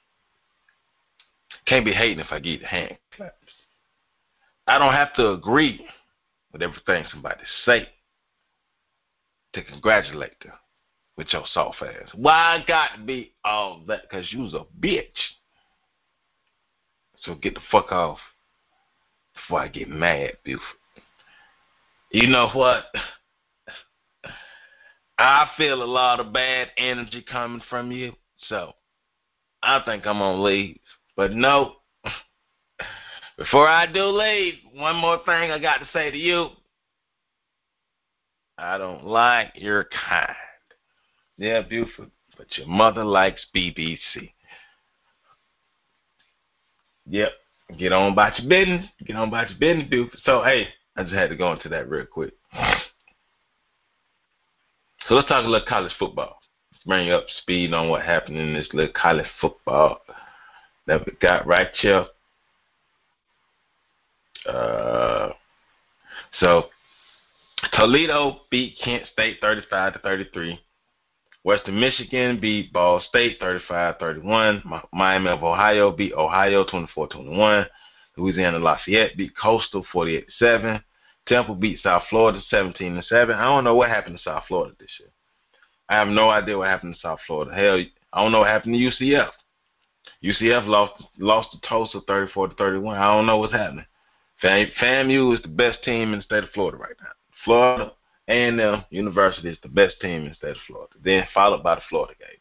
Can't be hating if I give you the hand claps. I don't have to agree with everything somebody say to congratulate them with your soft ass. Why I got to be all that? Because you was a bitch. So get the fuck off before I get mad, Buford. You know what? I feel a lot of bad energy coming from you, so I think I'm going to leave. But no, before I do leave, one more thing I got to say to you. I don't like your kind. Yeah, Buford, but your mother likes BBC. Yep, get on about your business. Buford. So, hey, I just had to go into that real quick. So let's talk a little college football. Let's bring you up to speed on what happened in this little college football that we got right here. So Toledo beat Kent State 35-33. Western Michigan beat Ball State 35-31. Miami of Ohio beat Ohio 24-21. Louisiana Lafayette beat Coastal 48-7. Temple beat South Florida 17-7. I don't know what happened to South Florida this year. I have no idea what happened to South Florida. Hell, I don't know what happened to UCF. UCF lost to Tulsa 34-31. I don't know what's happening. FAMU is the best team in the state of Florida right now. Florida A&M University is the best team in the state of Florida. Then followed by the Florida Gators.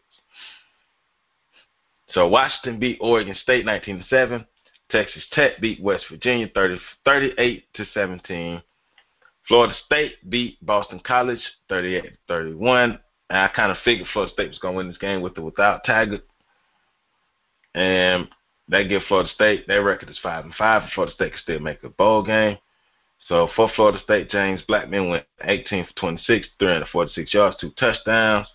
So Washington beat Oregon State 19-7. Texas Tech beat West Virginia 38-17. Florida State beat Boston College 38-31. And I kind of figured Florida State was going to win this game with or without Taggart. And they give Florida State, their record is 5-5, and Florida State can still make a bowl game. So for Florida State, James Blackman went 18 for 26, 346 yards, 2 touchdowns.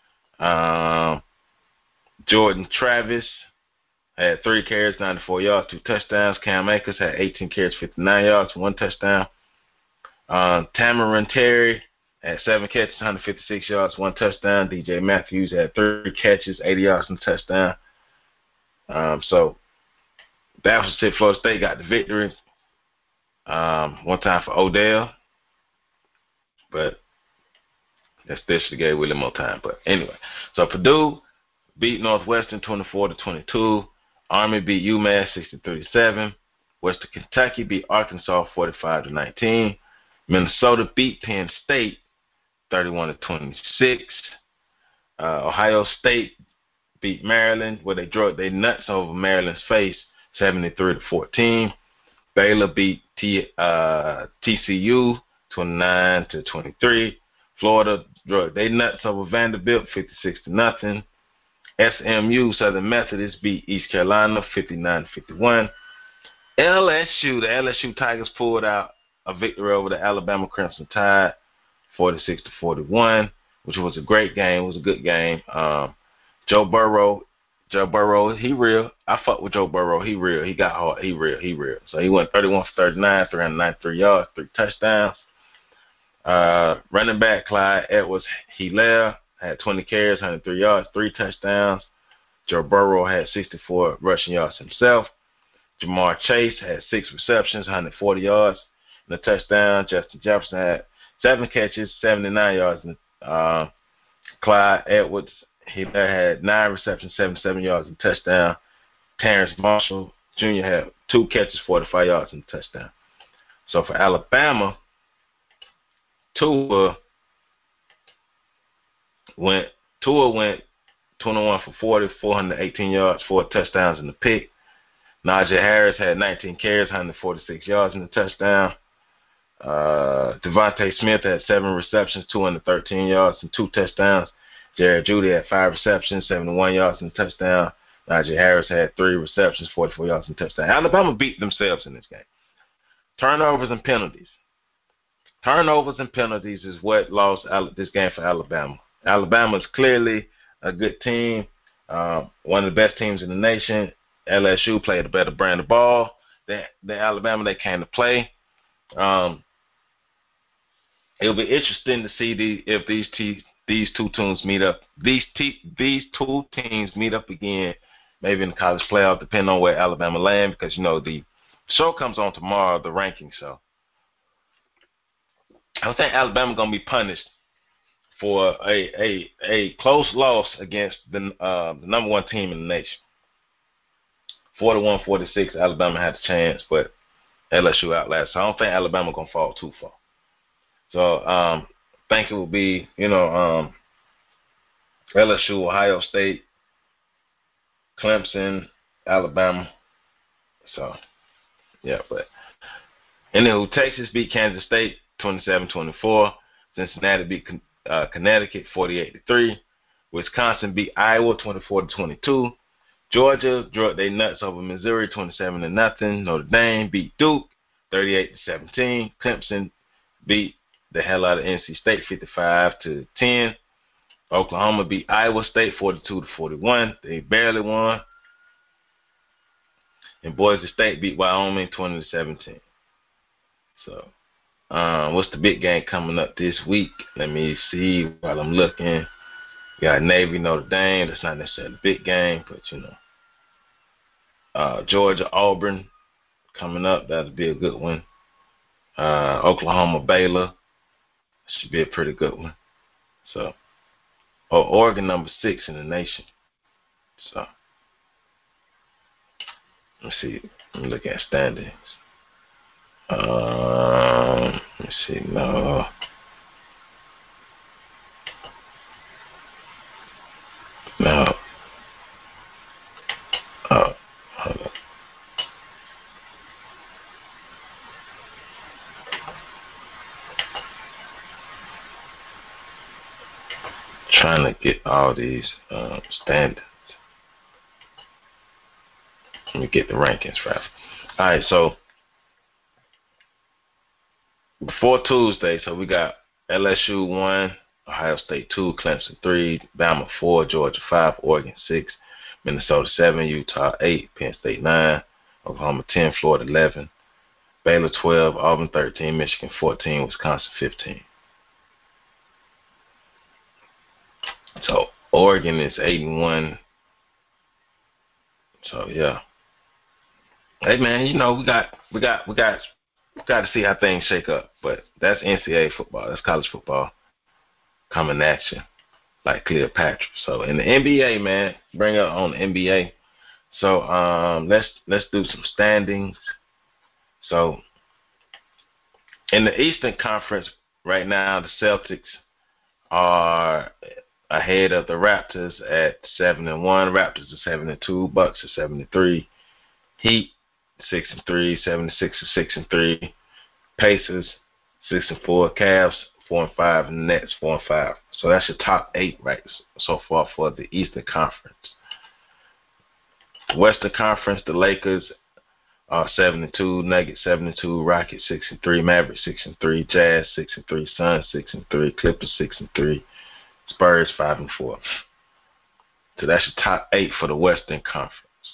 Jordan Travis had 3 carries, 94 yards, 2 touchdowns. Cam Akers had 18 carries, 59 yards, 1 touchdown. Tamarin Terry had 7 catches, 156 yards, 1 touchdown. DJ Matthews had 3 catches, 80 yards, and a touchdown. So that was it. Florida State got the victory. One time for Odell, but that's this should have gave Willie more time. But anyway, so Purdue beat Northwestern 24-22. Army beat UMass 63-7. Western Kentucky beat Arkansas 45-19. Minnesota beat Penn State 31-26. Ohio State beat Maryland, where they drug their nuts over Maryland's face 73-14. Baylor beat TCU 29-23. Florida drug they nuts over Vanderbilt 56-0. SMU Southern Methodist beat East Carolina 59-51. The LSU Tigers pulled out a victory over the Alabama Crimson Tide 46-41, which was a great game. It was a good game. Joe Burrow, he real. I fuck with Joe Burrow. He real. He got hard. He real. So he went 31 for 39, 393 yards, 3 touchdowns. Running back Clyde Edwards-Helaire had 20 carries, 103 yards, 3 touchdowns. Joe Burrow had 64 rushing yards himself. Jamar Chase had 6 receptions, 140 yards, and a touchdown. Justin Jefferson had 7 catches, 79 yards. And Clyde Edwards-Helaire had 9 receptions, 77 yards, and a touchdown. Terrence Marshall Jr. had 2 catches, 45 yards, and a touchdown. So for Alabama, Tua went 21 for 40, 418 yards, 4 touchdowns and a pick. Najee Harris had 19 carries, 146 yards and a touchdown. Devontae Smith had 7 receptions, 213 yards and 2 touchdowns. Jared Jeudy had 5 receptions, 71 yards and a touchdown. Najee Harris had 3 receptions, 44 yards and a touchdown. Alabama beat themselves in this game. Turnovers and penalties. Turnovers and penalties is what lost this game for Alabama. Alabama is clearly a good team, one of the best teams in the nation. LSU played a better brand of ball than Alabama. They came to play. It'll be interesting to see if these two teams meet up. These two teams meet up again, maybe in the college playoff, depending on where Alabama land, because the show comes on tomorrow, the ranking show. I think Alabama gonna be punished for a close loss against the number 1 team in the nation. 41-46, Alabama had a chance, but LSU outlasted. So I don't think Alabama gonna fall too far. So I think it will be LSU, Ohio State, Clemson, Alabama. So yeah, but anywho, Texas beat Kansas State 27-24. Cincinnati beat Connecticut 48-3. Wisconsin beat Iowa 24-22. Georgia drug their nuts over Missouri 27-0. Notre Dame beat Duke 38-17. Clemson beat the hell out of NC State 55-10. Oklahoma beat Iowa State 42-41. They barely won. And Boise State beat Wyoming 20-17. So what's the big game coming up this week? Let me see while I'm looking. Got Navy, Notre Dame. That's not necessarily a big game, but Georgia, Auburn coming up. That'll be a good one. Oklahoma, Baylor should be a pretty good one. So, Oregon number 6 in the nation. So, let's see. Let me look at standings. Let's see. No. Oh, hold on. trying to get all these standings. Let me get the rankings right. All right, so before Tuesday, so we got LSU 1, Ohio State 2, Clemson 3, Bama 4, Georgia 5, Oregon 6, Minnesota 7, Utah 8, Penn State 9, Oklahoma 10, Florida 11, Baylor 12, Auburn 13, Michigan 14, Wisconsin 15. So Oregon is 8-1. So yeah. Hey man, you know we got to see how things shake up. But that's NCAA football. That's college football coming at you like Cleopatra. So in the NBA, man, bring up on the NBA. So let's do some standings. So in the Eastern Conference right now, the Celtics are ahead of the Raptors at 7-1. Raptors are 7-2. Bucks are 7-3. Heat 6-3. 76ers 6-3. Pacers 6-4. Cavs 4-5. And Nets 4-5. So that's your top 8 right so far for the Eastern Conference. Western Conference, the Lakers are 7-2. Nuggets 7-2. Rockets 6-3. Mavericks 6-3. Jazz 6-3. Suns 6-3. Clippers 6-3. Spurs 5-4. So that's your top 8 for the Western Conference.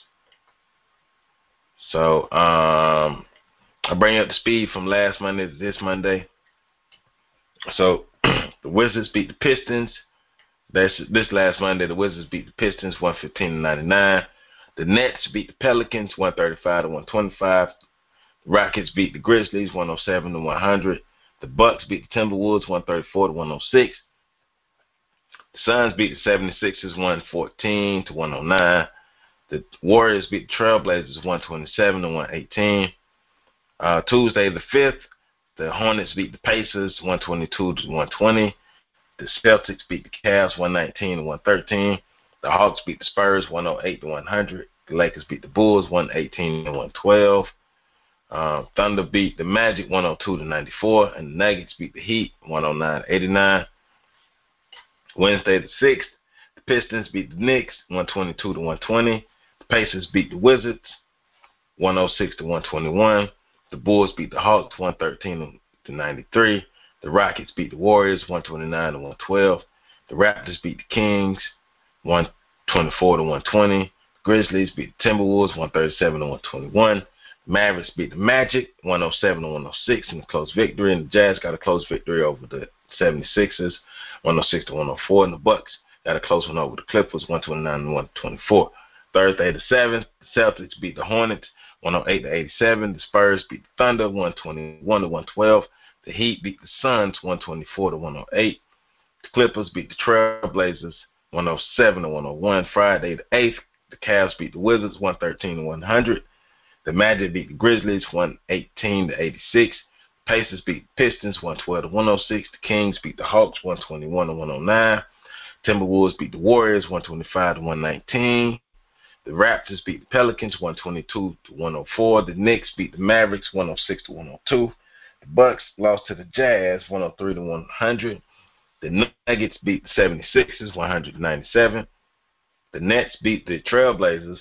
So I bring up the speed from last Monday to this Monday. So the Wizards beat the Pistons. This last Monday, the Wizards beat the Pistons 115-99. The Nets beat the Pelicans 135-125. The Rockets beat the Grizzlies 107-100. The Bucks beat the Timberwolves 134-106. The Suns beat the 76ers 114-109. The Warriors beat the Trailblazers 127-118. Tuesday the 5th, the Hornets beat the Pacers 122-120. The Celtics beat the Cavs 119-113. The Hawks beat the Spurs 108-100. The Lakers beat the Bulls 118-112. Thunder beat the Magic 102-94. And the Nuggets beat the Heat 109-89. Wednesday the 6th, the Pistons beat the Knicks 122-120. The Pacers beat the Wizards 106-121. The Bulls beat the Hawks 113-93. The Rockets beat the Warriors 129-112. The Raptors beat the Kings 124-120. Grizzlies beat the Timberwolves 137-121. Mavericks beat the Magic 107-106 in a close victory, and the Jazz got a close victory over the 76ers 106-104, and the Bucks got a close one over the Clippers 129-124. Thursday the 7th, the Celtics beat the Hornets 108-87. The Spurs beat the Thunder 121-112. The Heat beat the Suns 124-108. The Clippers beat the Trailblazers 107-101. Friday the 8th, the Cavs beat the Wizards 113-100. The Magic beat the Grizzlies 118-86. Pacers beat the Pistons 112-106. The Kings beat the Hawks 121-109. Timberwolves beat the Warriors 125-119. The Raptors beat the Pelicans 122-104. The Knicks beat the Mavericks 106-102. The Bucks lost to the Jazz 103-100. The Nuggets beat the 76ers 100-97. The Nets beat the Trailblazers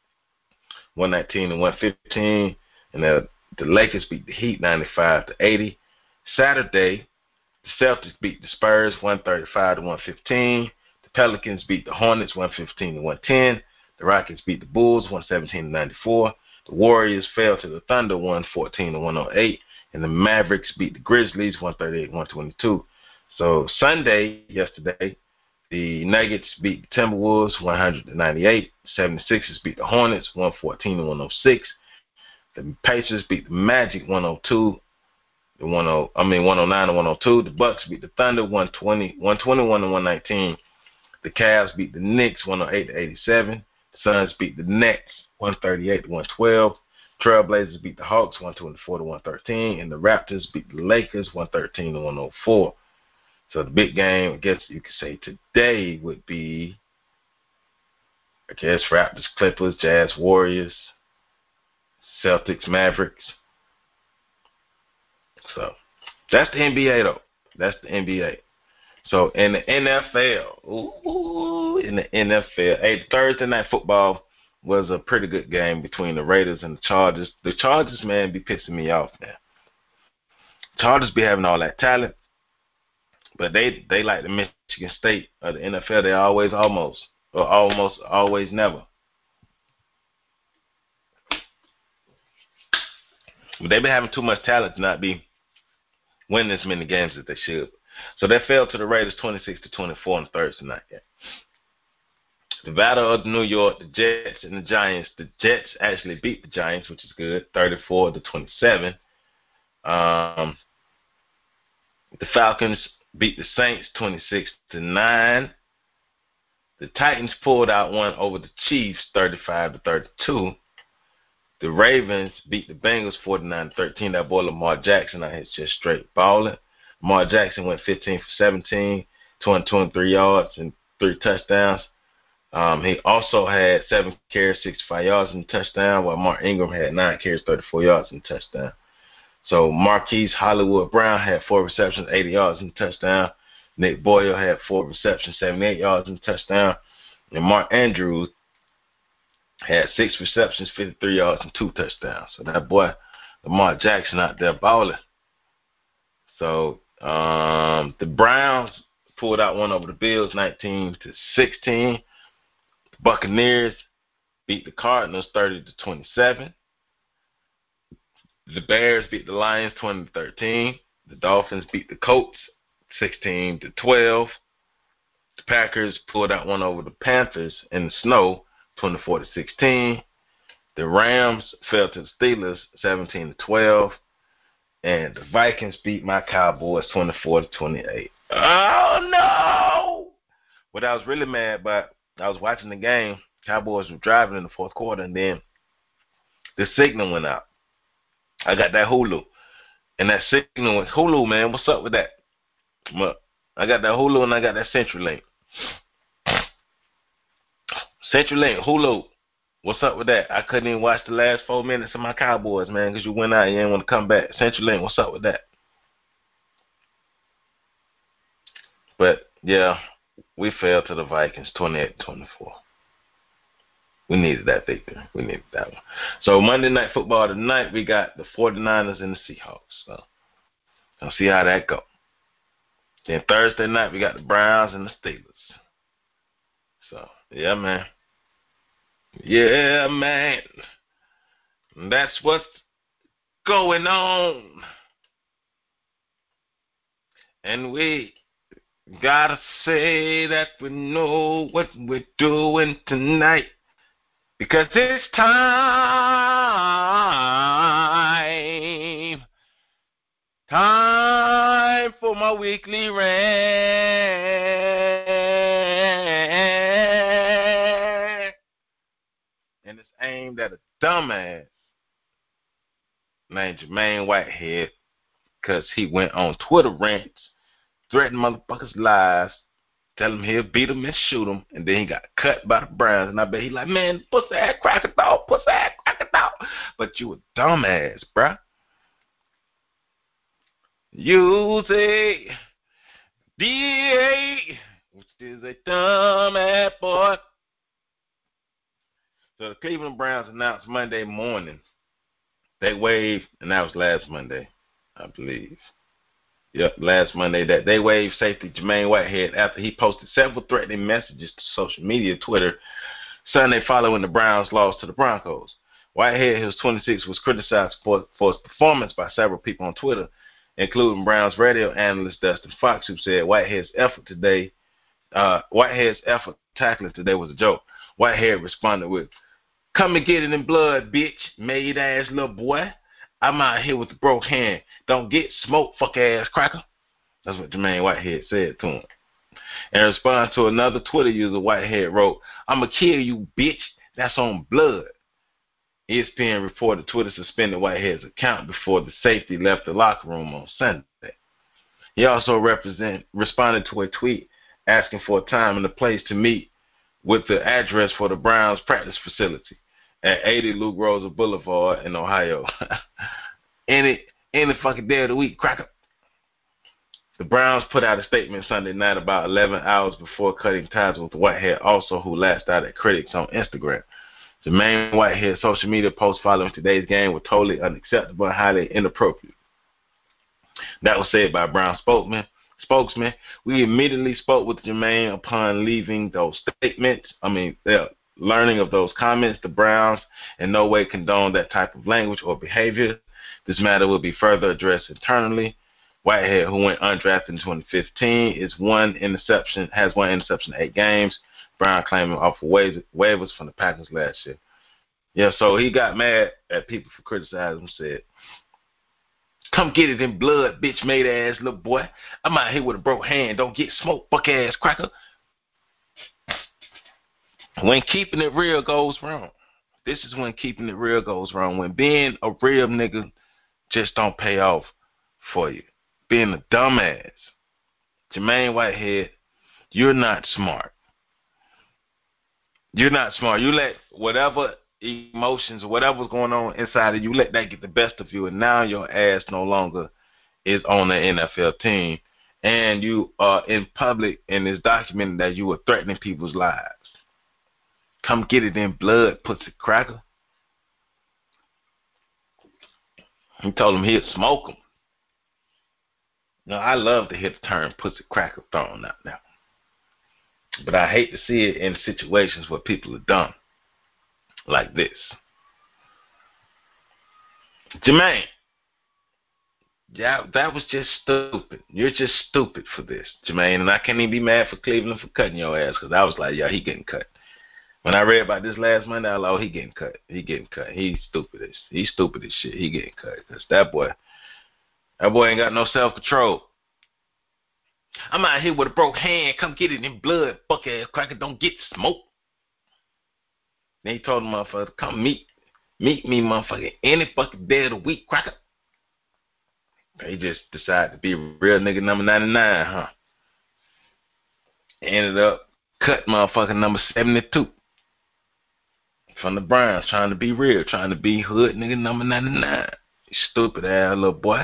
119-115. And the Lakers beat the Heat 95-80. Saturday, the Celtics beat the Spurs 135-115. The Pelicans beat the Hornets 115-110. The Rockets beat the Bulls 117-94. The Warriors fell to the Thunder 114-108. And the Mavericks beat the Grizzlies 138-122. So Sunday, yesterday, the Nuggets beat the Timberwolves 100-98. 76ers beat the Hornets 114-106. The Pacers beat the Magic 109-102. The Bucks beat the Thunder 121-119. The Cavs beat the Knicks 108-87. The Suns beat the Nets 138-112. Trailblazers beat the Hawks 124-113. And the Raptors beat the Lakers 113-104. So the big game, I guess you could say today would be, Raptors, Clippers, Jazz, Warriors, Celtics, Mavericks. So that's the NBA though. That's the NBA. So in the NFL, in the NFL, hey, Thursday night football was a pretty good game between the Raiders and the Chargers. The Chargers, man, be pissing me off, man. Chargers be having all that talent, but they like the Michigan State of the NFL. They always almost always never. But they be having too much talent to not be winning as many games as they should. So they fell to the Raiders 26-24 on Thursday night game. The Battle of New York, the Jets and the Giants. The Jets actually beat the Giants, which is good, 34-27. The Falcons beat the Saints 26-9. The Titans pulled out one over the Chiefs 35-32. The Ravens beat the Bengals 49-13. That boy Lamar Jackson out here just straight balling. Lamar Jackson went 15 for 17, 223 yards and 3 touchdowns. He also had 7 carries, 65 yards and a touchdown, while Mark Ingram had 9 carries, 34 yards and a touchdown. So Marquise Hollywood Brown had 4 receptions, 80 yards and a touchdown. Nick Boyle had 4 receptions, 78 yards and a touchdown. And Mark Andrews had 6 receptions, 53 yards and 2 touchdowns. So that boy Lamar Jackson out there balling. So the Browns pulled out one over the Bills, 19-16. Buccaneers beat the Cardinals 30-27. The Bears beat the Lions 20-13. The Dolphins beat the Colts 16-12. The Packers pulled out one over the Panthers in the snow 24-16. The Rams fell to the Steelers 17-12. And the Vikings beat my Cowboys 24-28. Oh no! What I was really mad about, I was watching the game. Cowboys were driving in the fourth quarter, and then the signal went out. I got that Hulu, and that signal went, Hulu, man, what's up with that? I got that Hulu, and I got that CenturyLink. CenturyLink, Hulu, what's up with that? I couldn't even watch the last 4 minutes of my Cowboys, man, because you went out and you didn't want to come back. CenturyLink, what's up with that? But, yeah, we fell to the Vikings 28-24. We needed that victory. We needed that one. So Monday Night Football tonight, we got the 49ers and the Seahawks. So we'll see how that goes. Then Thursday night, we got the Browns and the Steelers. So, yeah, man. Yeah, man. That's what's going on. And we gotta say that we know what we're doing tonight. Because it's time for my weekly rant. And it's aimed at a dumbass named Jermaine Whitehead, because he went on Twitter rants, threatening motherfuckers' lives, tell him he'll beat him and shoot him, and then he got cut by the Browns. And I bet he like, man, pussy ass cracker dog, pussy ass cracker dog. But you a dumbass, bruh. You say D.A., which is a dumbass boy. So the Cleveland Browns announced Monday morning they waived, and that was last Monday, I believe. Yep, last Monday, that they waived safety Jermaine Whitehead after he posted several threatening messages to social media, Twitter, Sunday following the Browns' loss to the Broncos. Whitehead, who's 26, was criticized for his performance by several people on Twitter, including Browns radio analyst Dustin Fox, who said Whitehead's effort tackling today was a joke. Whitehead responded with, "Come and get it in blood, bitch, made ass little boy. I'm out here with the broke hand. Don't get smoked, fuck ass cracker." That's what Jermaine Whitehead said to him. In response to another Twitter user, Whitehead wrote, "I'ma kill you, bitch. That's on blood." ESPN reported Twitter suspended Whitehead's account before the safety left the locker room on Sunday. He also responded to a tweet asking for a time and a place to meet with the address for the Browns practice facility at 80 Luke Rosa Boulevard in Ohio. any fucking day of the week, cracker. The Browns put out a statement Sunday night about 11 hours before cutting ties with Whitehead, also who lashed out at critics on Instagram. Jermaine Whitehead's social media post following today's game were totally unacceptable and highly inappropriate. That was said by a Brown spokesman. We immediately spoke with Jermaine upon leaving those statements. Learning of those comments. The Browns in no way condone that type of language or behavior. This matter will be further addressed internally. Whitehead, who went undrafted in 2015, has one interception in 8 games. Brown claiming off of waivers from the Packers last year. Yeah, so he got mad at people for criticizing him, said, "Come get it in blood, bitch made ass little boy. I'm out here with a broke hand. Don't get smoked, buck ass cracker." When keeping it real goes wrong. This is when keeping it real goes wrong. When being a real nigga just don't pay off for you. Being a dumbass. Jermaine Whitehead, you're not smart. You're not smart. You let whatever emotions or whatever's going on inside of you, let that get the best of you, and now your ass no longer is on the NFL team, and you are in public, and it's documented that you were threatening people's lives. Come get it in blood, pussy cracker. He told him he'd smoke him. Now, I love to hear the term pussy cracker thrown out now. But I hate to see it in situations where people are dumb like this. Jermaine, yeah, that was just stupid. You're just stupid for this, Jermaine. And I can't even be mad for Cleveland for cutting your ass, because I was like, yeah, he getting cut. When I read about this last Monday, I was like, oh, he getting cut. He getting cut. He's stupid as shit. He getting cut. Because that boy ain't got no self-control. I'm out here with a broke hand. Come get it in blood, fuck ass cracker. Don't get smoked. Then he told the motherfucker, come meet me, motherfucker, any fucking day of the week, cracker. He just decided to be real nigga number 99, huh? Ended up cut motherfucker number 72 from the Browns, trying to be real, trying to be hood nigga number 99. You stupid ass little boy.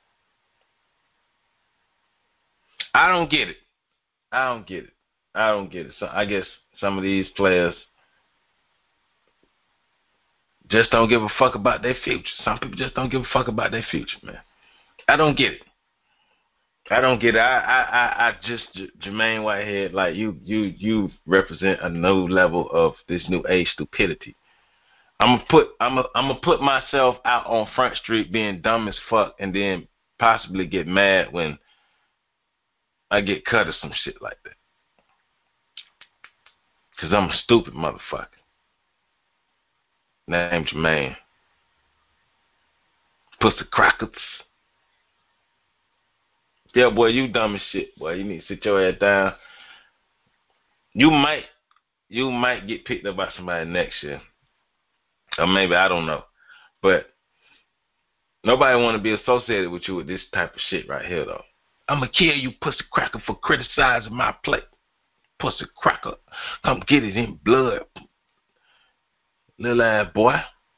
I don't get it. So I guess some of these players just don't give a fuck about their future. Some people just don't give a fuck about their future, man. I don't get it. I just, Jermaine Whitehead, like you represent a new level of this new age stupidity. I'm gonna put myself out on Front Street being dumb as fuck, and then possibly get mad when I get cut or some shit like that. Cause I'm a stupid motherfucker. Named Jermaine. Pussy crackers. Yeah, boy, you dumb as shit, boy. You need to sit your ass down. You might get picked up by somebody next year. Or maybe, I don't know. But nobody want to be associated with you with this type of shit right here, though. I'm going to kill you, pussy cracker, for criticizing my play. Pussy cracker. Come get it in blood. Little ass boy.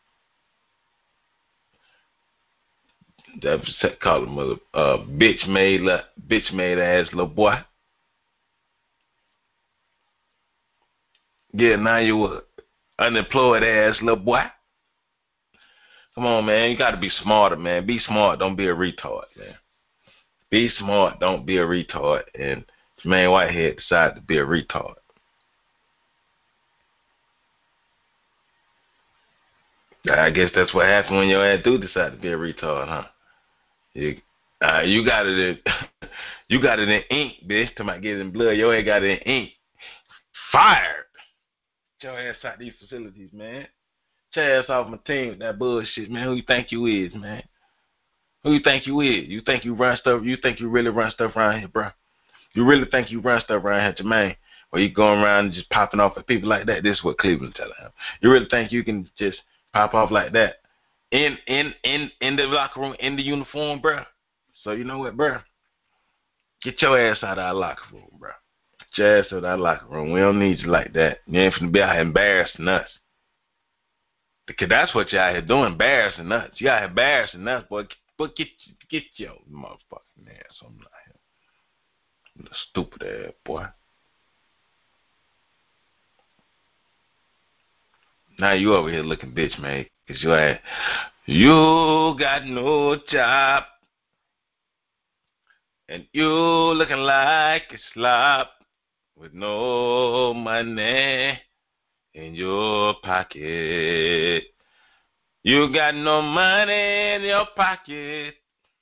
That was call him a bitch made ass little boy. Yeah, now you a unemployed ass little boy. Come on, man. You got to be smarter, man. Be smart. Don't be a retard, man. Be smart. Don't be a retard. And Jermaine Whitehead decided to be a retard. I guess that's what happens when your ass do decide to be a retard, huh? You got it in, you got it in ink, bitch. Till I get it in blood. Your ass got it in ink. Fired. Get your ass out these facilities, man. Get your ass off my team with that bullshit, man. Who you think you is, man? Who you think you is? You think you run stuff? You think you really run stuff around here, bro? You really think you run stuff around here, Jermaine? Or you going around and just popping off at people like that? This is what Cleveland telling him. You really think you can just pop off like that in the locker room, in the uniform, bro? So you know what, bro? Get your ass out of our locker room, bro. Get your ass out of our locker room. We don't need you like that. You ain't finna be out here embarrassing us. Because that's what you out here doing, embarrassing us. You out here embarrassing us, boy. But get your motherfucking ass on out here. Stupid ass boy. Now you over here looking bitch, man, because you got no job, and you looking like a slob with no money in your pocket. You got no money in your pocket.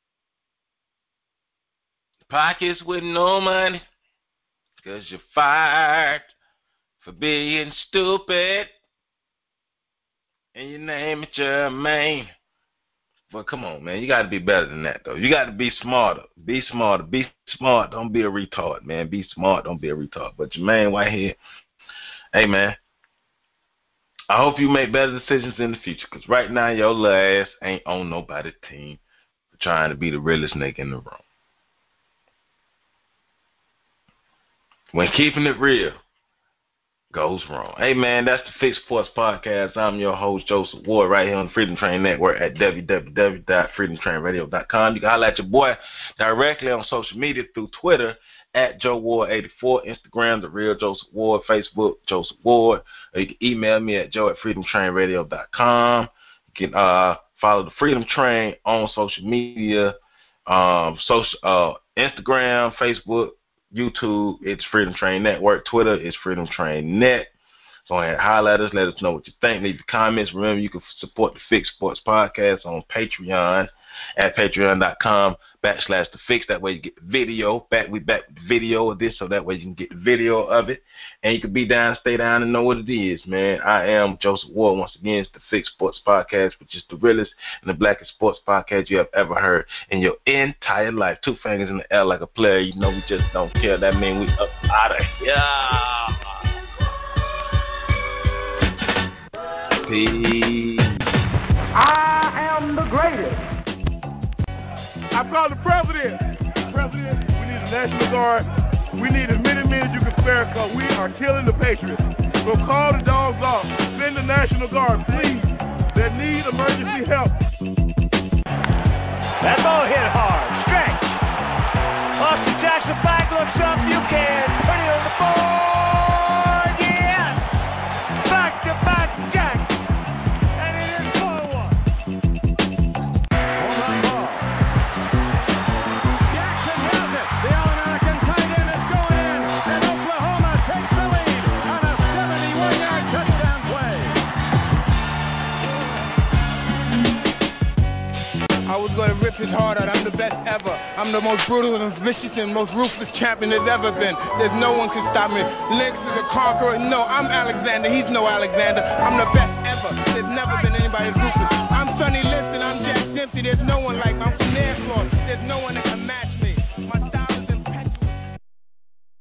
Pockets with no money, because you're fired for being stupid. And your name is Jermaine. But come on, man. You got to be better than that, though. You got to be smarter. Be smarter. Be smart. Don't be a retard, man. Be smart. Don't be a retard. But Jermaine Whitehead, hey, man, I hope you make better decisions in the future, because right now your little ass ain't on nobody's team trying to be the realest nigga in the room. When keeping it real goes wrong. Hey, man, that's the Fix Sports Podcast. I'm your host, Joseph Ward, right here on the Freedom Train Network at www.freedomtrainradio.com. You can holler at your boy directly on social media through Twitter at Joe Ward84, Instagram, The Real Joseph Ward, Facebook, Joseph Ward. Or you can email me at joe@freedomtrainradio.com. You can follow the Freedom Train on social media, Instagram, Facebook, YouTube, it's Freedom Train Network. Twitter, it's Freedom Train Net. Go ahead and holler at us. Let us know what you think. Leave your comments. Remember, you can support the Fix Sports Podcast on Patreon at patreon.com/The Fix. That way you get the video. We back with the video of this, so that way you can get the video of it. And you can be down, stay down, and know what it is, man. I am Joseph Ward. Once again, it's the Fix Sports Podcast, which is the realest and the blackest sports podcast you have ever heard in your entire life. 2 fingers in the air like a player. You know we just don't care. That means we up out of here. Peace. I am the greatest. I call the president. President, we need a National Guard. We need as many men as you can spare, because we are killing the Patriots. So call the dogs off. Send the National Guard, please. They need emergency help. That ball hit hard. Stretch. Austin Jackson back looks up. You can put it on the board. Yes. Back-to-back Jack. And it is 4-1. Hold on ball. Jackson has it. The All-American tight end is going in. And Oklahoma takes the lead on a 71-yard touchdown play. I was going to rip his heart out. I'm the best ever. I'm the most brutal and vicious and most ruthless champion there's ever been. There's no one can stop me. Lennox is a conqueror. No, I'm Alexander. He's no Alexander. I'm the best ever. There's never been anybody as ruthless. I'm Sonny Liston. I'm Jack Dempsey. There's no one like me. I'm from Nairclaw. There's no one that can match.